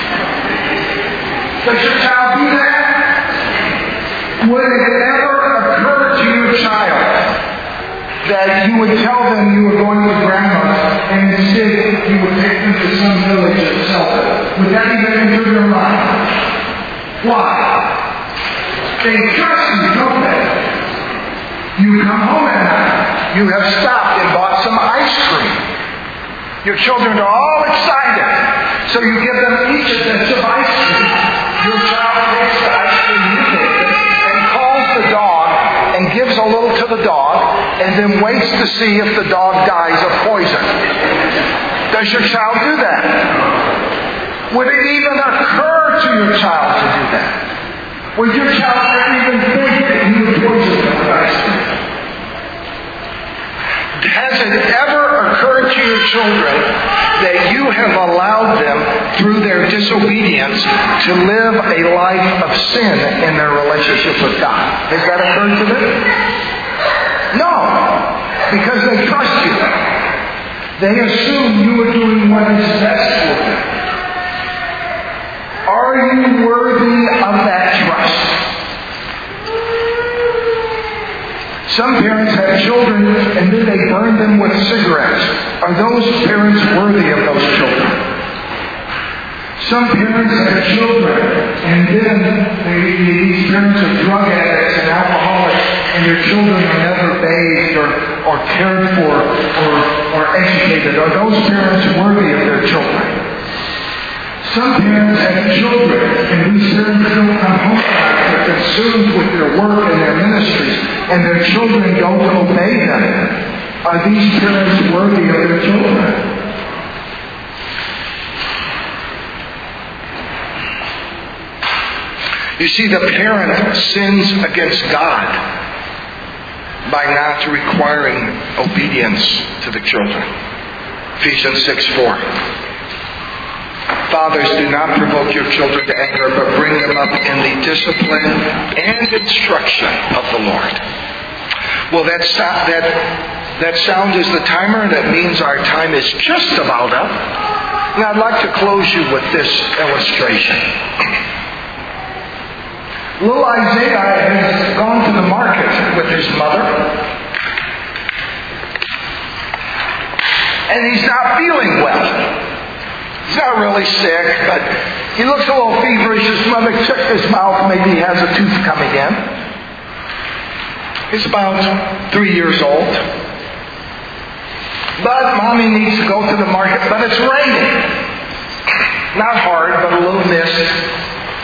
Does your child do that? Would it ever occur to your child that you would tell them you were going to Grandma's and instead you would take them to some village itself? Would that even enter their mind? Why? They trust you, don't they? You come home at night. You have stopped and bought some ice cream. Your children are all excited. So you give them each a dish of ice cream. Your child takes the ice cream you gave them and calls the dog and gives a little to the dog and then waits to see if the dog dies of poison. Does your child do that? Would it even occur to your child to do that? Would your child ever even think that you would poison them with ice cream? Has it ever occurred to your children that you have allowed them, through their disobedience, to live a life of sin in their relationship with God? Has that occurred to them? No. Because they trust you. They assume you are doing what is best for them. Are you worthy of that trust? Some parents have children and then they burn them with cigarettes. Are those parents worthy of those children? Some parents have children, and then they, these parents are drug addicts and alcoholics, and their children are never bathed or, or cared for or, or educated. Are those parents worthy of their children? Some parents have children, and these parents don't come home tonight. They're consumed with their work and their ministries, and their children don't obey them. Are these parents worthy of their children? You see, the parent sins against God by not requiring obedience to the children. Ephesians six four. Fathers, do not provoke your children to anger, but bring them up in the discipline and instruction of the Lord. Well, that, so- that, that sound is the timer. That means our time is just about up. And I'd like to close you with this illustration. Little Isaiah has gone to the market with his mother. And he's not feeling well. He's not really sick, but he looks a little feverish. His mother checked his mouth. Maybe he has a tooth coming in. He's about three years old. But Mommy needs to go to the market, but it's raining. Not hard, but a little mist.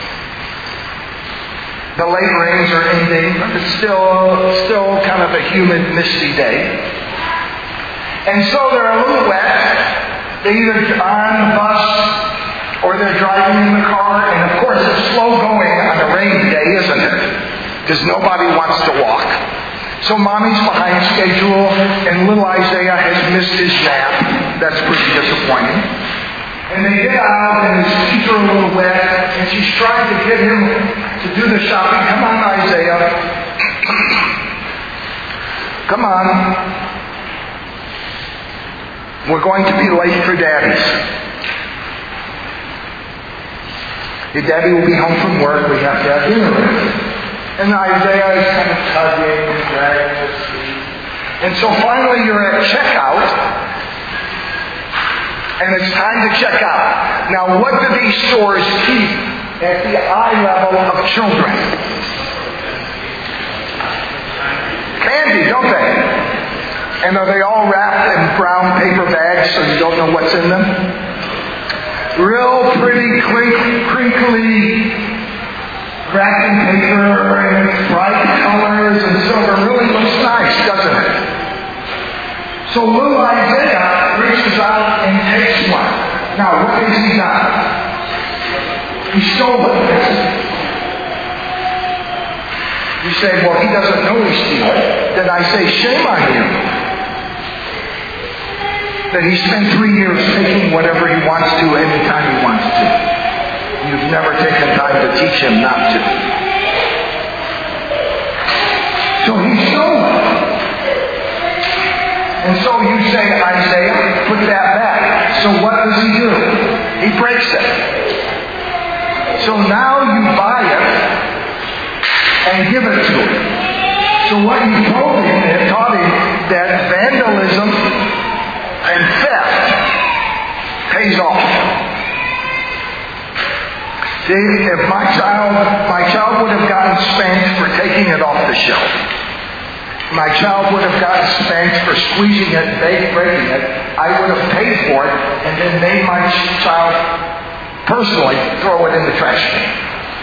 The late rains are ending, but it's still, still kind of a humid, misty day. And so they're a little wet. They either are on the bus or they're driving in the car. And of course, it's slow going on a rainy day, isn't it? Because nobody wants to walk. So Mommy's behind schedule, and little Isaiah has missed his nap. That's pretty disappointing. And they get out, and his feet are a little wet, and she's trying to get him to do the shopping. Come on, Isaiah. Come on. We're going to be late for Daddy's. Your Daddy will be home from work. We have to have dinner with. And Isaiah is kind of tugging and dragging his feet. And so finally you're at checkout. And it's time to check out. Now, what do these stores keep at the eye level of children? Candy, don't they? And are they all wrapped in brown paper bags so you don't know what's in them? Real pretty, crinkly wrapping paper and bright colors and silver. Really looks nice, doesn't it? So little Isaiah reaches out and takes one. Now, what has he done? He stole it. You say, well, he doesn't know he stole it. Then I say, shame on him. That he spent three years taking whatever he wants to anytime he wants to. You've never taken time to teach him not to. So he stole it. And so you say, Isaiah, put that back. So what does he do? He breaks it. So now you buy it and give it to him. So what you told him and taught him that vandalism and theft pays off. See, if my child, my child would have gotten spanked for taking it off the shelf. My child would have gotten spanked for squeezing it and breaking it. I would have paid for it and then made my child personally throw it in the trash can.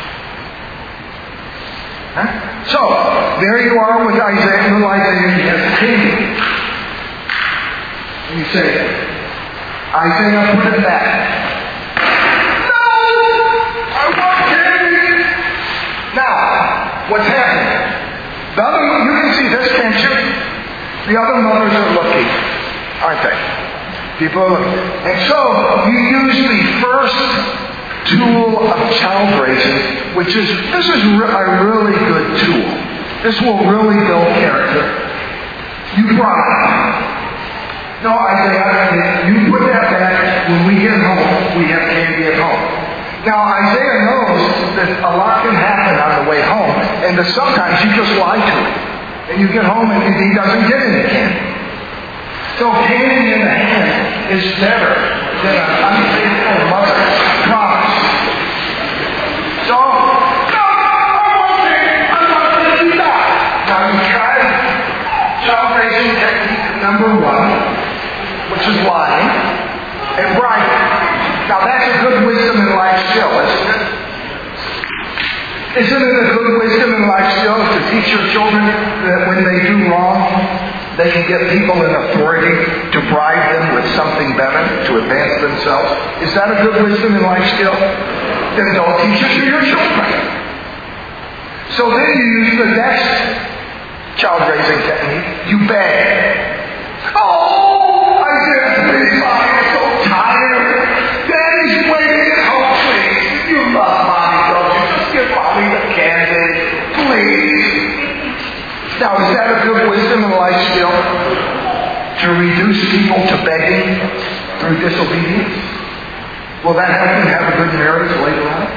Huh? So, there you are with Isaiah, little Isaiah, he has a candy. And you say, Isaiah, put it back. No! I want candy! Now, what's happening? The other, you can see this, can't you? The other mothers are looking, aren't they? People are looking. And so, you use the first tool of child raising, which is, this is a really good tool. This will really build character. You bribe. No, Isaiah, you put that back. When we get home, we have candy at home. Now, Isaiah knows that a lot can happen on the way home, and that sometimes you just lie to him. And you get home and he doesn't get any candy. So candy in the hand is better than an unfaithful mother. Promise. number one, which is lying, and bragging. Now that's a good wisdom in life skill, isn't it? Isn't it a good wisdom in life skill to teach your children that when they do wrong, they can get people in authority to bribe them with something better to advance themselves? Is that a good wisdom in life skill? Then don't teach it to your children. So then you use the next child raising technique. You beg. Oh, I said, please, Mommy, I'm so tired. Daddy's waiting at home, please. You love Mommy, don't you? Just give Mommy the candy, please. Now, is that a good wisdom and life skill? To reduce people to begging through disobedience? Will that help them have a good marriage later on?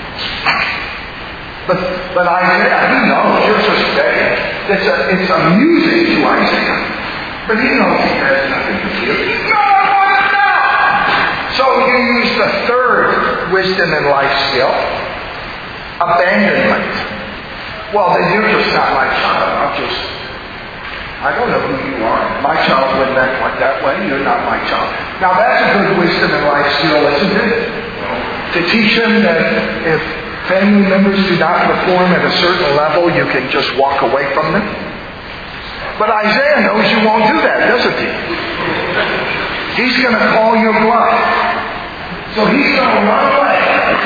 But but Isaiah, he knows you're just begging. It's, a, it's amusing to Isaiah. But he knows he has nothing to give. No, I want it now! So you use the third wisdom and life skill. Abandonment. Well, then you're just not my child. I'm just, I don't know who you are. My child went that, went that way. You're not my child. Now that's a good wisdom and life skill, isn't it? To teach them that if family members do not perform at a certain level, you can just walk away from them. But Isaiah knows you won't do that, doesn't he? He's going to call your bluff. So he's going to run away.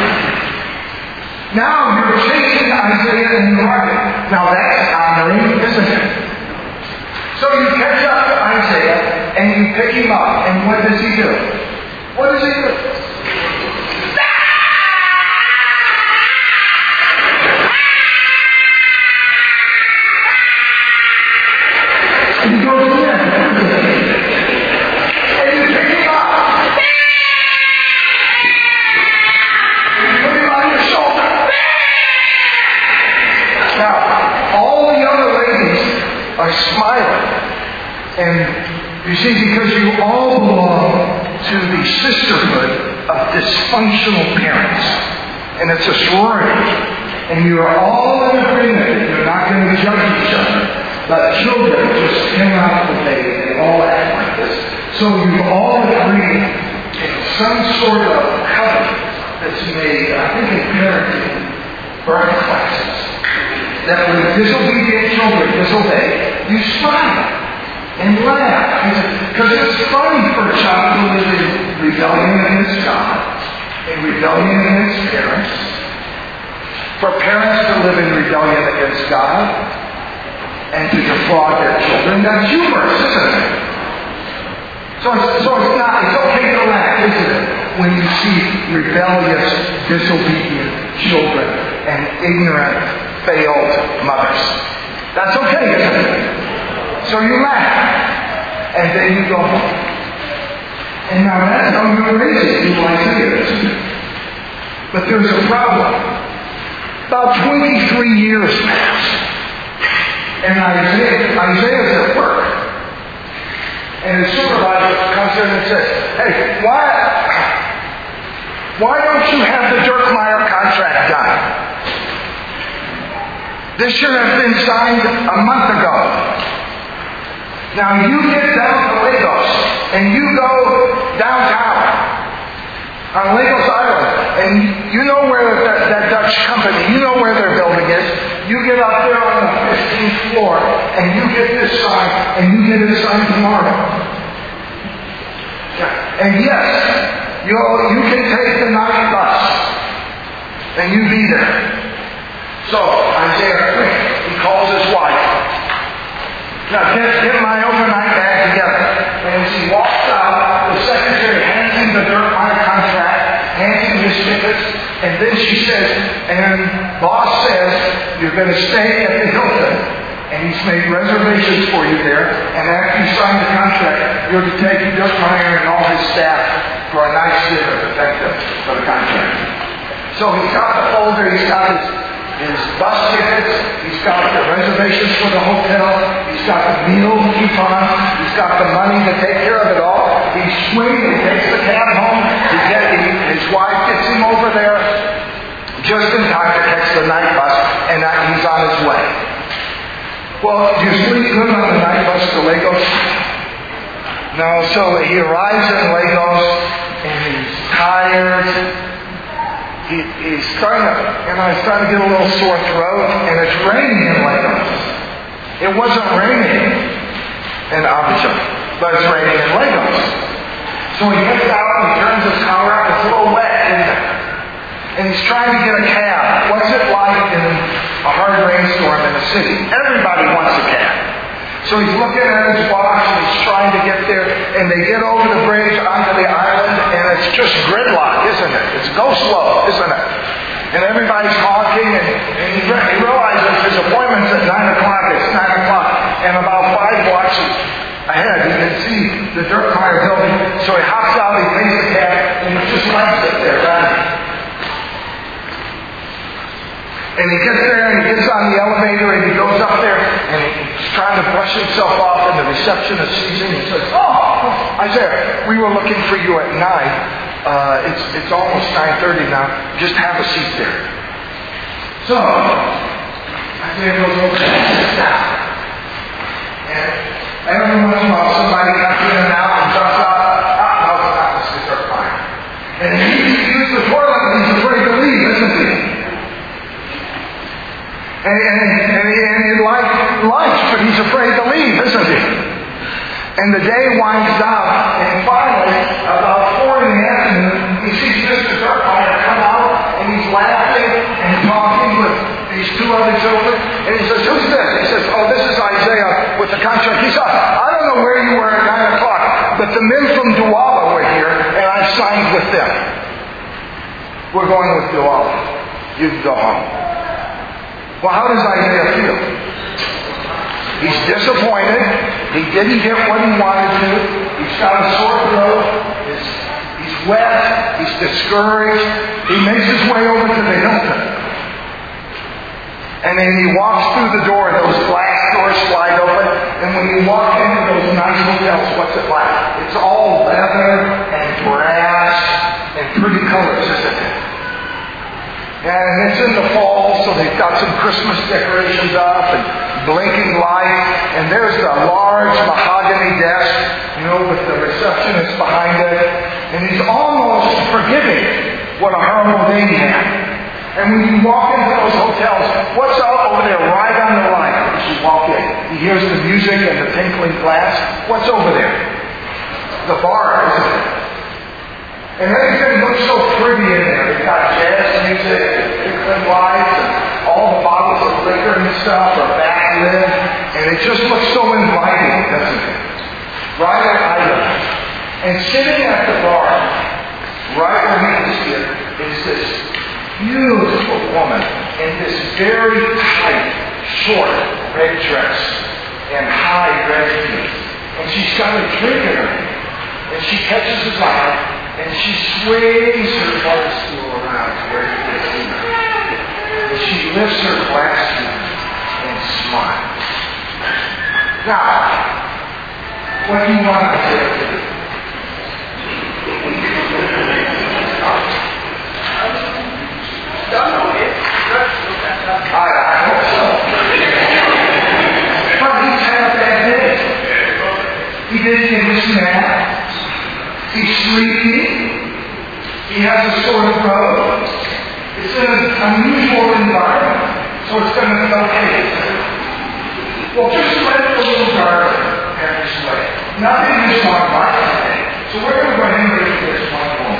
Now you're chasing Isaiah in the market. Now that's honoring, isn't it? So you catch up to Isaiah and you pick him up. And what does he do? What does he do? And he goes in. And you pick him up. And you put him on your shoulder. Now, all the other ladies are smiling. And you see, because you all belong to the sisterhood of dysfunctional parents. And it's a sorority. And you are all in agreement that you're not going to judge each other. But children just cannot obey. They all act like this. So you all agree in some sort of covenant that's made, I think in parenting, birth classes, that when disobedient children disobey, you smile and laugh. Because it's funny for a child to live in rebellion against God, in rebellion against parents, for parents to live in rebellion against God, and to defraud their children. That's humorous, isn't it? So it's, so it's not, it's okay to laugh, isn't it? When you see rebellious, disobedient children and ignorant, failed mothers. That's okay, isn't it? So you laugh. And then you go home. And now that's how you're raising people like this. But there's a problem. About twenty-three years passed. And Isaiah, Isaiah's at work. And his supervisor comes in and says, hey, why, why don't you have the Dirkmeyer contract done? This should have been signed a month ago. Now you get down to Lagos and you go downtown on Lagos Island, and you know where that, that Dutch company, you know where their building is. You get up there on the fifteenth floor, and you get this sign, and you get it signed tomorrow. And yes, you you can take the night bus, and you be there. So Isaiah, he calls his wife. Now get, get my overnight bag together. And as he walks out, the secretary hands him the Dirkmeyer contract, hands him his tickets, and then she says, and boss says, you're going to stay at the Hilton. And he's made reservations for you there. And after you sign the contract, you're to take Dirkmeyer and all his staff for a nice dinner to thank them for the contract. So he's got the folder, he's got his, his bus tickets, he's got the reservations for the hotel, he's got the meal coupon, he's got the money to take care of it all. He swings and takes the cab home. He get, he, his wife gets him over there just in time to catch the night bus, and he's on his way. Well, do you sleep good on the night bus to Lagos? No, so he arrives in Lagos and he's tired. He, he's starting to, you know, he's starting to get a little sore throat, and it's raining in Lagos. It wasn't raining in Abidjan, but it's raining in Lagos. So he gets out and he turns his car up. It's a little wet in there. And he's trying to get a cab. What's it like in a hard rainstorm in the city? Everybody wants a cab. So he's looking at his watch and he's trying to get there, and they get over the bridge onto the island, and it's just gridlock, isn't it? It's go slow, isn't it? And everybody's talking, and, and he, re- he realizes his appointment's at nine o'clock. It's nine o'clock, and about five blocks ahead, he can see the dirt fire building. So he hops out, he takes the cab, and he just legs it there, right? And he gets there and he gets on the elevator and he goes up there and he's trying to brush himself off, and the receptionist sees him and says, "Oh, Isaiah, we were looking for you at nine. Uh, it's it's almost nine thirty now. Just have a seat there." So Isaiah goes over and sits down. And every once in a while somebody comes in and out and jumps out. Ah, no, it's not. This is our fine. And he used the toilet and he's afraid to leave, isn't he? And, and, and, and he likes lunch, but he's afraid to leave, isn't he? And the day winds down, and finally, about four in the afternoon, he sees Mister Dirtfire come out, and he's laughing and talking with these two other children. And he says, "Who's this?" He says, "Oh, this is Isaiah with the contract." He said, "I don't know where you were at nine o'clock, but the men from Douala were here, and I signed with them. We're going with Douala. You can go home." Well, how does Isaiah feel? He's disappointed. He didn't get what he wanted to. He's got a sore throat. He's, he's wet. He's discouraged. He makes his way over to the Hilton. And then he walks through the door. Those glass doors slide open. And when you walk into those nice hotels, what's it like? It's all leather and brass and pretty colors, isn't it? And it's in the fall, so they've got some Christmas decorations up and blinking lights. And there's the large mahogany desk, you know, with the receptionist behind it. And he's almost forgiving what a horrible day he had. And when you walk into those hotels, what's out over there right on the line as you walk in? He hears the music and the tinkling glass. What's over there? The bar, isn't it? And everything looks so pretty in there. They've got jazz music and tinkling lights, and all the bottles of liquor and stuff are backlit, and it just looks so inviting, doesn't it? Right at Island. And sitting at the bar, right where he can see it, is this beautiful woman in this very tight, short red dress and high red heels. And she's got a drink in her hand. And she catches his eye, and she sways her bar stool around to where he can see her. And she lifts her glass to him and smiles. Now, what do you want to say to do? I, I hope so. But he's had a bad day. He didn't get his nap. He's sleepy. He has a sore throat. It's in an unusual environment, so it's going to be okay. Well, just let the little garden have his way. Nothing is one life today. So we're going to go ahead and read this one moment.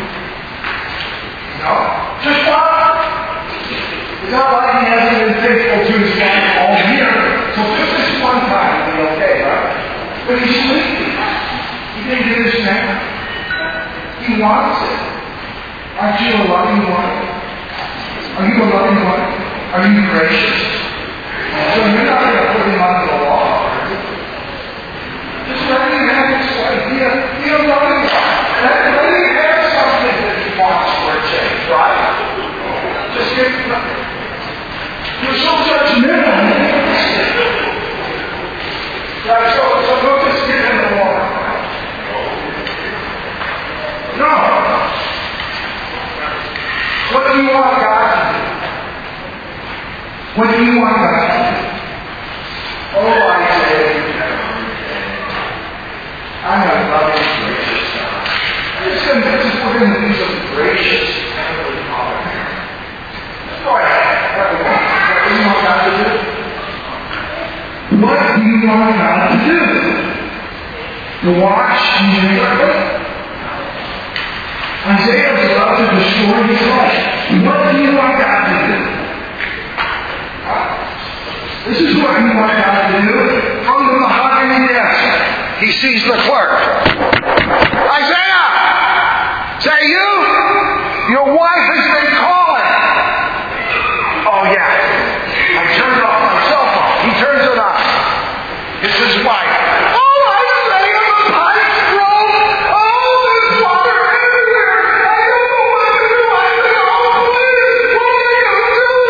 No? Just one. It's not like he hasn't been faithful to his wife all year. So just this one time will be okay, right? But he's sleepy. He didn't get his nap. He wants it. Aren't you a loving one? Are you a loving one? Are you gracious? So you're not going to put him under the law, are you? Just let him have his way. Be a, be a loving one. Let, let him have something that he wants for a change, right? Just give him nothing. You're so judgmental. Right, so, so don't just give him the water. No. What do you want God to do? What do you want God to do? Oh, I say, I I'm a loving, gracious God. Just going to just we're going to do some gracious Heavenly Father. Go ahead. What do you want God to do? What do you want God to do? To watch and miracles? Isaiah was about to destroy his life. What do you want God to do? This is what you want God to do. From the mahogany desk, he sees the clerk. Isaiah! Is that you? Your wife has been calling. Oh yeah. I turned off my cell phone. He turns it on. It's his wife. Oh, Isaiah, the pipe's broke. Oh, there's water everywhere. I don't know what to do. I don't know. Please, what are we going to do?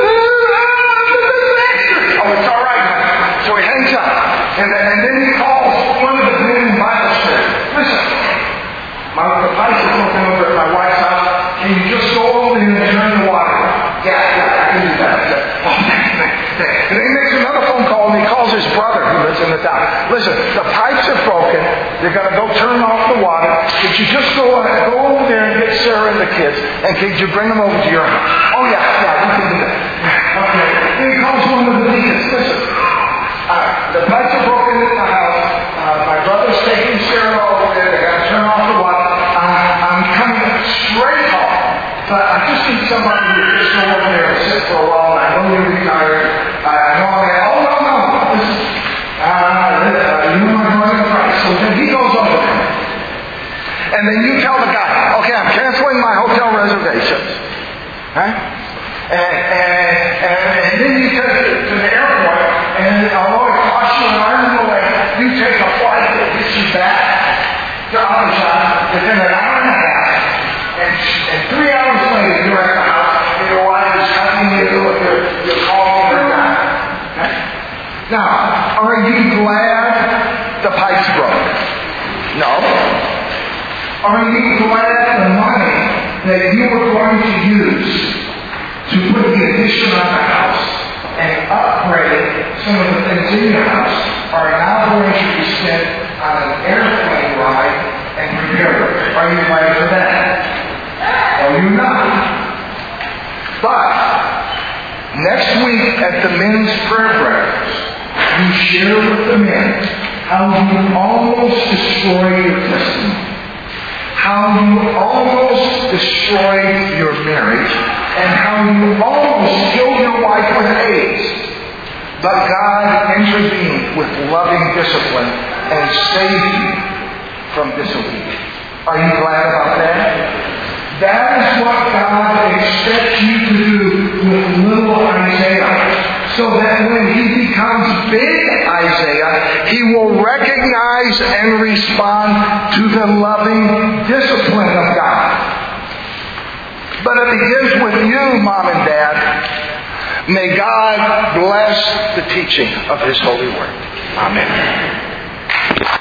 Oh, it's all right, man. So he hangs up. And then, and then he calls one of the men in Bible study. Listen, my, the pipes are broken over at my wife's house. Can you just go over there and turn the water? Yeah, yeah, I can do that. Oh, thanks, thanks, thanks. And he makes another phone call and he calls his brother who lives in the town. Listen, the pipes are broken. They're going to go turn off the water. Could you just go, go over there and get Sarah and the kids? And could you bring them over to your house? Oh, yeah, yeah, we can do that. Okay. Then he calls one of the deacons. Listen, uh, the pipes are broken in the house. Uh, my brother's taking Sarah over there. They're going to turn off the water. I'm, I'm coming straight home. But I just need somebody who can just go over there and sit for a while. I know you're retired. I, I know I'm there. Oh, no, no. This is, uh, uh, you know my brother Christ. So then he goes over there. And then you tell the guy, okay, I'm canceling my hotel reservations. Huh? And, and, and, and then you take it to the airport, and although it costs you an arm and a leg, you take a flight that gets you back to Abidjan within an hour and a half. And, and three hours later, you're at the house, and your wife is hugging you, and you're, you're calling her down. Okay? Now, are you glad the pipes broke? No. Are you glad the money that you were going to use to put the addition on the house and upgrade some of the things in your house are now going to be spent on an airplane ride and repair? Are you glad for that? Or you're not. But next week at the men's prayer breakfast, you share with the men how you almost destroyed your testimony, how you almost destroyed your marriage, and how you almost killed your wife with AIDS. But God intervened with loving discipline and saved you from disobedience. Are you glad about that? That is what God expects you to do with little Isaiah. So that when he becomes big Isaiah, he will recognize and respond to the loving discipline of God. But it begins with you, Mom and Dad. May God bless the teaching of His holy word. Amen.